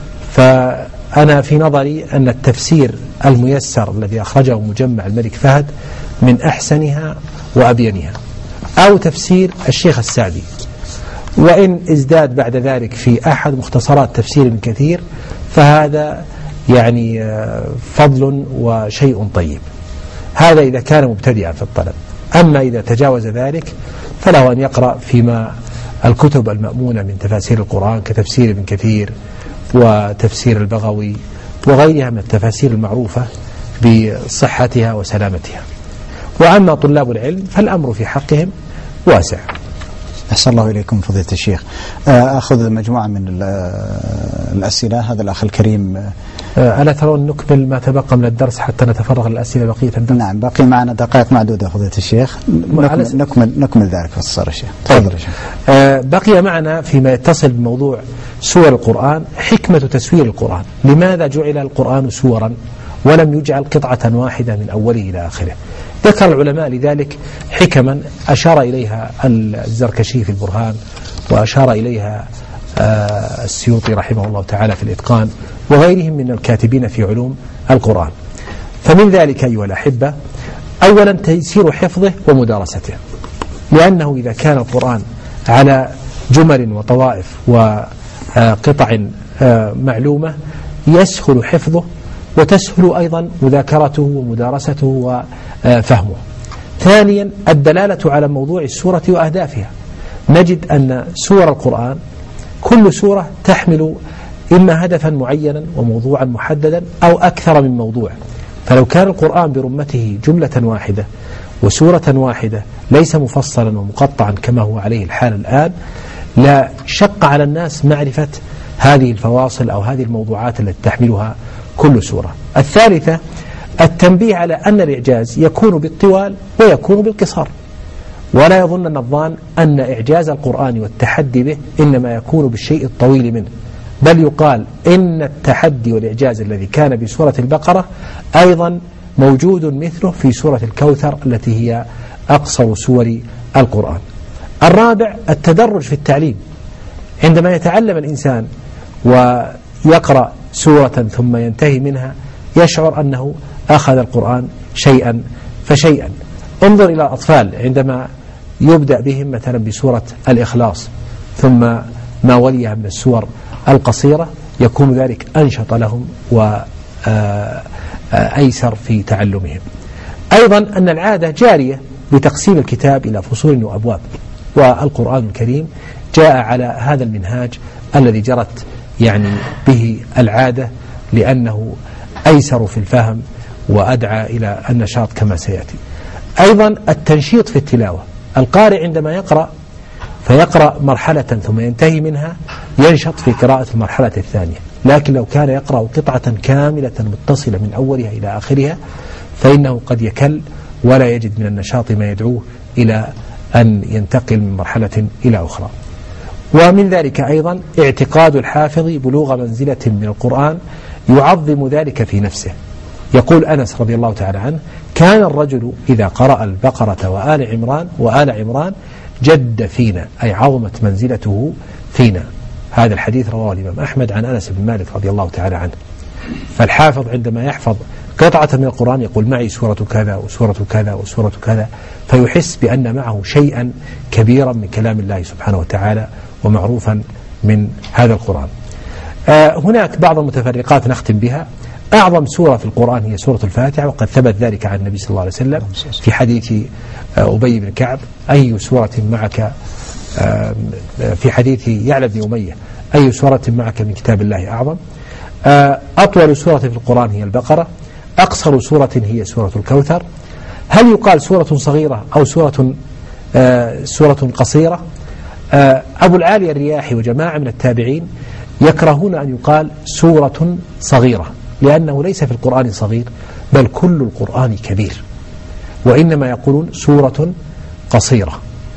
فأنا في نظري أن التفسير الميسر الذي أخرجه مجمع الملك فهد من أحسنها وأبينها، أو تفسير الشيخ السعدي، وإن ازداد بعد ذلك في أحد مختصرات تفسير ابن كثير فهذا يعني فضل وشيء طيب. هذا إذا كان مبتدئا في الطلب. أما إذا تجاوز ذلك فله أن يقرأ فيما الكتب المأمونة من تفاسير القرآن كتفسير ابن كثير وتفسير البغوي وغيرها من التفاسير المعروفة بصحتها وسلامتها. وأما طلاب العلم فالأمر في حقهم واسع. أحسن الله إليكم فضيلة الشيخ. أخذ مجموعة من الأسئلة. هذا الأخ الكريم. ألا ترون نكمل ما تبقى من الدرس حتى نتفرغ الأسئلة بقية الدرس؟ نعم باقي معنا دقائق معدودة فضيلة الشيخ. نكمل, نكمل, نكمل ذلك في الصار الشيخ. تفضل يا شيخ. بقي معنا فيما يتصل بموضوع سور القرآن حكمة تسوير القرآن. لماذا جعل القرآن سورا ولم يجعل قطعة واحدة من أوله إلى آخره؟ ذكر العلماء لذلك حكما أشار إليها الزركشي في البرهان، وأشار إليها السيوطي رحمه الله تعالى في الإتقان، وغيرهم من الكاتبين في علوم القرآن. فمن ذلك أيها الأحبة أولا تيسير حفظه ومدارسته، لأنه إذا كان القرآن على جمل وطوائف وقطع معلومة يسهل حفظه وتسهل أيضا مذاكرته ومدارسته وفهمه. ثانيا الدلالة على موضوع السورة وأهدافها. نجد أن سور القرآن كل سورة تحمل إما هدفا معينا وموضوعا محددا أو أكثر من موضوع. فلو كان القرآن برمته جملة واحدة وسورة واحدة ليس مفصلا ومقطعا كما هو عليه الحال الآن، لا شق على الناس معرفة هذه الفواصل أو هذه الموضوعات التي تحملها كل سورة. الثالثة التنبيه على أن الإعجاز يكون بالطوال ويكون بالقصار، ولا يظن النظان أن إعجاز القرآن والتحدي به إنما يكون بالشيء الطويل منه، بل يقال إن التحدي والإعجاز الذي كان بسورة البقرة أيضا موجود مثله في سورة الكوثر التي هي أقصر سور القرآن. الرابع التدرج في التعليم. عندما يتعلم الإنسان ويقرأ سورة ثم ينتهي منها يشعر أنه أخذ القرآن شيئا فشيئا. انظر إلى الأطفال عندما يبدأ بهم مثلا بسورة الإخلاص ثم ما وليها من السور القصيرة يكون ذلك أنشط لهم وأيسر في تعلمهم. أيضا أن العادة جارية بتقسيم الكتاب إلى فصول وأبواب، والقرآن الكريم جاء على هذا المنهاج الذي جرت يعني به العادة لأنه أيسر في الفهم وأدعى إلى النشاط كما سيأتي. أيضا التنشيط في التلاوة. القارئ عندما يقرأ فيقرأ مرحلة ثم ينتهي منها ينشط في قراءة المرحلة الثانية، لكن لو كان يقرأ قطعة كاملة متصلة من أولها إلى آخرها فإنه قد يكل ولا يجد من النشاط ما يدعوه إلى أن ينتقل من مرحلة إلى أخرى. ومن ذلك أيضا اعتقاد الحافظ بلوغ منزلة من القرآن يعظم ذلك في نفسه. يقول أنس رضي الله تعالى عنه: كان الرجل إذا قرأ البقرة وآل عمران وآل عمران جد فينا، أي عظمت منزلته فينا. هذا الحديث رواه الإمام أحمد عن أنس بن مالك رضي الله تعالى عنه. فالحافظ عندما يحفظ قطعة من القرآن يقول معي سورة كذا وسورة كذا وسورة كذا، فيحس بأن معه شيئا كبيرا من كلام الله سبحانه وتعالى ومعروفا من هذا القرآن. آه هناك بعض المتفرقات نختم بها. أعظم سورة في القرآن هي سورة الفاتحة، وقد ثبت ذلك عن النبي صلى الله عليه وسلم في حديث أبي بن كعب: أي سورة معك، في حديث يعلى بن أمية: أي سورة معك من كتاب الله أعظم. أطول سورة في القرآن هي البقرة. أقصر سورة هي سورة الكوثر. هل يقال سورة صغيرة أو سورة سورة قصيرة؟ أبو العالي الرياحي وجماعة من التابعين يكرهون أن يقال سورة صغيرة، لأنه ليس في القرآن صغير، بل كل القرآن كبير، وإنما يقولون سورة قصيرة.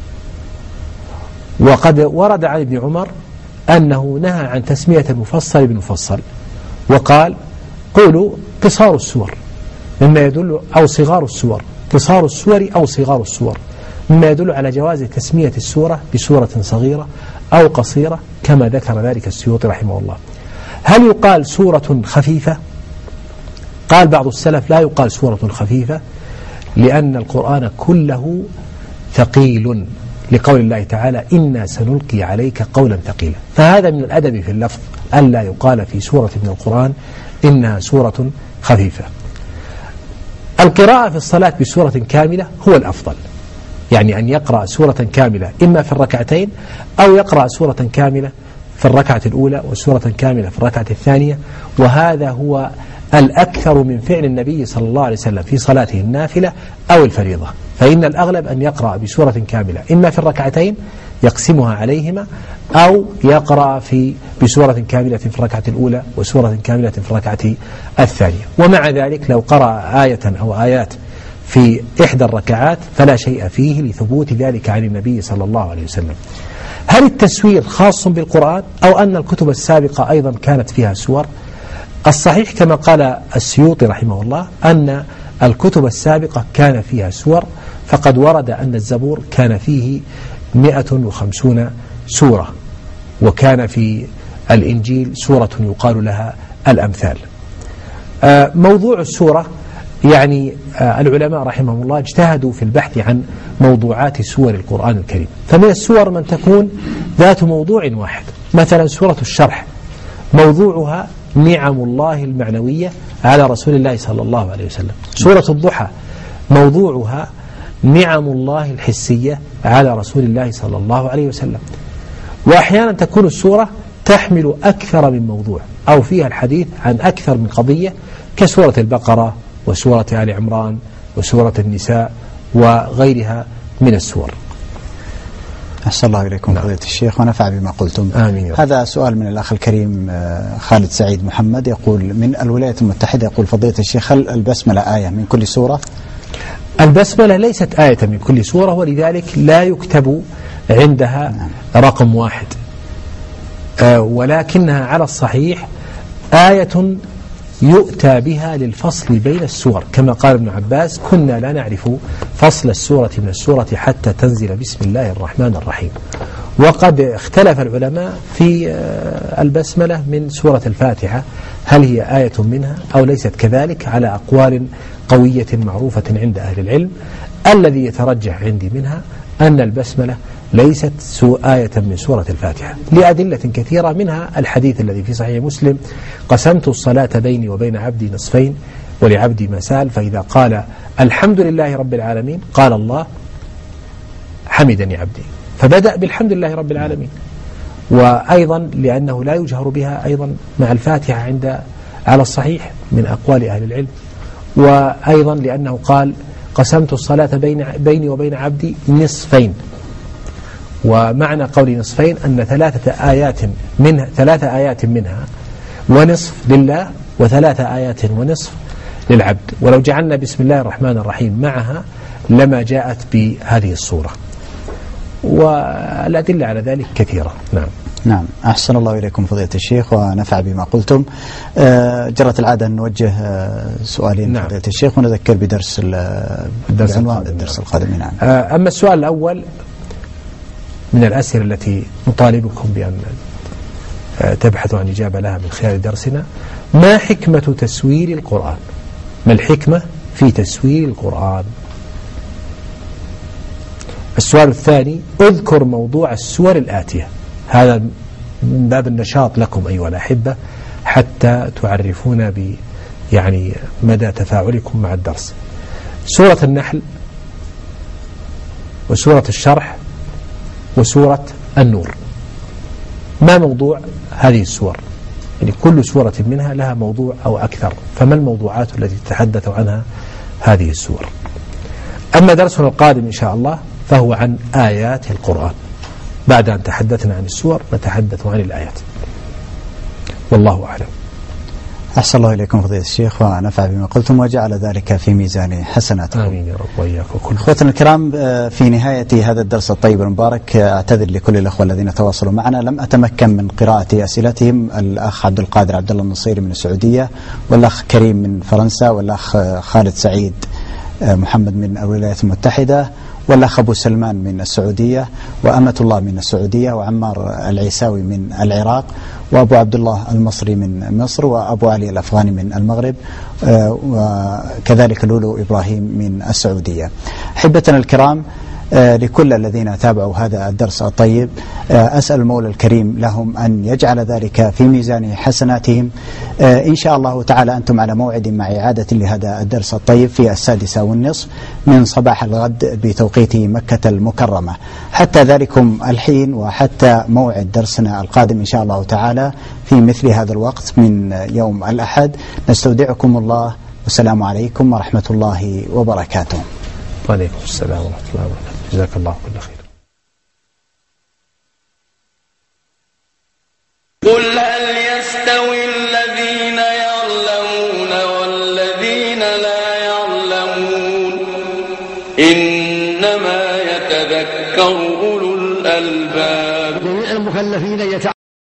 وقد ورد عن ابن عمر أنه نهى عن تسمية المفصل بالمفصل، وقال: قولوا قصار السور، مما يدل أو صغار السور، قصار السور أو صغار السور، مما يدل على جواز تسمية السورة بسورة صغيرة أو قصيرة، كما ذكر ذلك السيوطي رحمه الله. هل يقال سورة خفيفة؟ قال بعض السلف: لا يقال سورة خفيفة، لأن القرآن كله ثقيل، لقول الله تعالى: إنا سنلقي عليك قولا ثقيلا. فهذا من الأدب في اللفظ ألا يقال في سورة من القرآن إنها سورة خفيفة. القراءة في الصلاة بسورة كاملة هو الأفضل، يعني أن يقرأ سورة كاملة إما في الركعتين أو يقرأ سورة كاملة في الركعة الأولى وسورة كاملة في الركعة الثانية، وهذا هو الأكثر من فعل النبي صلى الله عليه وسلم في صلاته النافلة أو الفريضة. فإن الأغلب أن يقرأ بسورة كاملة إما في الركعتين يقسمها عليهما، أو يقرأ في بسورة كاملة في الركعة الأولى وسورة كاملة في الركعة الثانية. ومع ذلك لو قرأ آية أو آيات في إحدى الركعات فلا شيء فيه، لثبوت ذلك عن النبي صلى الله عليه وسلم. هل التسوير خاص بالقرآن أو أن الكتب السابقة أيضا كانت فيها سور؟ الصحيح كما قال السيوطي رحمه الله أن الكتب السابقة كان فيها سور، فقد ورد أن الزبور كان فيه مئة وخمسون سورة، وكان في الإنجيل سورة يقال لها الأمثال. موضوع السورة يعني العلماء رحمهم الله اجتهدوا في البحث عن موضوعات سور القرآن الكريم، فمن السور من تكون ذات موضوع واحد. مثلا سورة الشرح موضوعها نعم الله المعنوية على رسول الله صلى الله عليه وسلم. سورة الضحى موضوعها نعم الله الحسية على رسول الله صلى الله عليه وسلم. وأحيانا تكون السورة تحمل أكثر من موضوع أو فيها الحديث عن أكثر من قضية، كسورة البقرة وسورة آل عمران وسورة النساء وغيرها من السور. أحسن الله إليكم فضيلة الشيخ ونفع بما قلتم. آمين. هذا سؤال من الأخ الكريم خالد سعيد محمد، يقول من الولايات المتحدة، يقول: فضيلة الشيخ، هل البسملة آية من كل سورة؟ البسملة ليست آية من كل سورة، ولذلك لا يكتب عندها رقم واحد، آه ولكنها على الصحيح آية يؤتى بها للفصل بين السور، كما قال ابن عباس: كنا لا نعرف فصل السورة من السورة حتى تنزل بسم الله الرحمن الرحيم. وقد اختلف العلماء في البسملة من سورة الفاتحة، هل هي آية منها أو ليست كذلك، على أقوال قوية معروفة عند أهل العلم. الذي يترجح عندي منها أن البسملة ليست آية من سورة الفاتحة، لأدلة كثيرة، منها الحديث الذي في صحيح مسلم: قسمت الصلاة بيني وبين عبدي نصفين ولعبدي ما سأل، فإذا قال الحمد لله رب العالمين قال الله حمدني عبدي، فبدأ بالحمد لله رب العالمين. وأيضا لأنه لا يجهر بها أيضا مع الفاتحة عند على الصحيح من أقوال أهل العلم، وأيضا لأنه قال قسمت الصلاة بين بيني وبين عبدي نصفين، ومعنى قول نصفين أن ثلاثة آيات منها ثلاثة آيات منها ونصف لله، وثلاثة آيات ونصف للعبد. ولو جعلنا بسم الله الرحمن الرحيم معها لما جاءت بهذه الصورة، والأدلة على ذلك كثيرة. نعم. نعم. أحسن الله إليكم فضيلة الشيخ ونفع بما قلتم. آه جرت العادة أن نوجه آه سؤالين نعم. فضيلة الشيخ، ونذكر بدرس الدرس القادم. الدرس القادم. نعم. آه أما السؤال الأول من الأسئلة التي نطالبكم بأن آه تبحثوا عن إجابة لها من خلال درسنا: ما حكمة تسوير القرآن؟ ما الحكمة في تسوير القرآن؟ السؤال الثاني: اذكر موضوع السور الآتية. هذا من باب النشاط لكم أيها الأحبة حتى تعرفون ب يعني مدى تفاعلكم مع الدرس. سورة النحل وسورة الشرح وسورة النور، ما موضوع هذه السور؟ يعني كل سورة منها لها موضوع أو أكثر، فما الموضوعات التي تتحدث عنها هذه السور؟ أما درسنا القادم إن شاء الله فهو عن آيات القرآن، بعد أن تحدثنا عن السور نتحدث عن الآيات، والله أعلم. أحسن الله إليكم فضيلة الشيخ ونفع بما قلتم وجعل ذلك في ميزان حسناتكم. آمين يا رب وإياك وكل. أخوتنا الكرام، في نهاية هذا الدرس الطيب المبارك أعتذر لكل الأخوة الذين تواصلوا معنا، لم أتمكن من قراءة أسئلتهم. الأخ عبد القادر عبد الله النصيري من السعودية، والأخ كريم من فرنسا، والأخ خالد سعيد محمد من الولايات المتحدة، والأخ أبو سلمان من السعودية، وأمة الله من السعودية، وعمار العيساوي من العراق، وأبو عبد الله المصري من مصر، وأبو علي الأفغاني من المغرب، وكذلك لولو إبراهيم من السعودية. أحبتنا الكرام، لكل الذين تابعوا هذا الدرس الطيب أسأل المولى الكريم لهم أن يجعل ذلك في ميزان حسناتهم. إن شاء الله تعالى أنتم على موعد مع إعادة لهذا الدرس الطيب في السادسة والنصف من صباح الغد بتوقيت مكة المكرمة. حتى ذلكم الحين وحتى موعد درسنا القادم إن شاء الله تعالى في مثل هذا الوقت من يوم الأحد، نستودعكم الله، والسلام عليكم ورحمة الله وبركاته. وعليكم السلام ورحمة الله وبركاته. جزاك الله كل خير. قل هل يستوي الذين يعلمون والذين لا يعلمون إنما يتذكر أولو الألباب. جميع المكلفين يتعلمون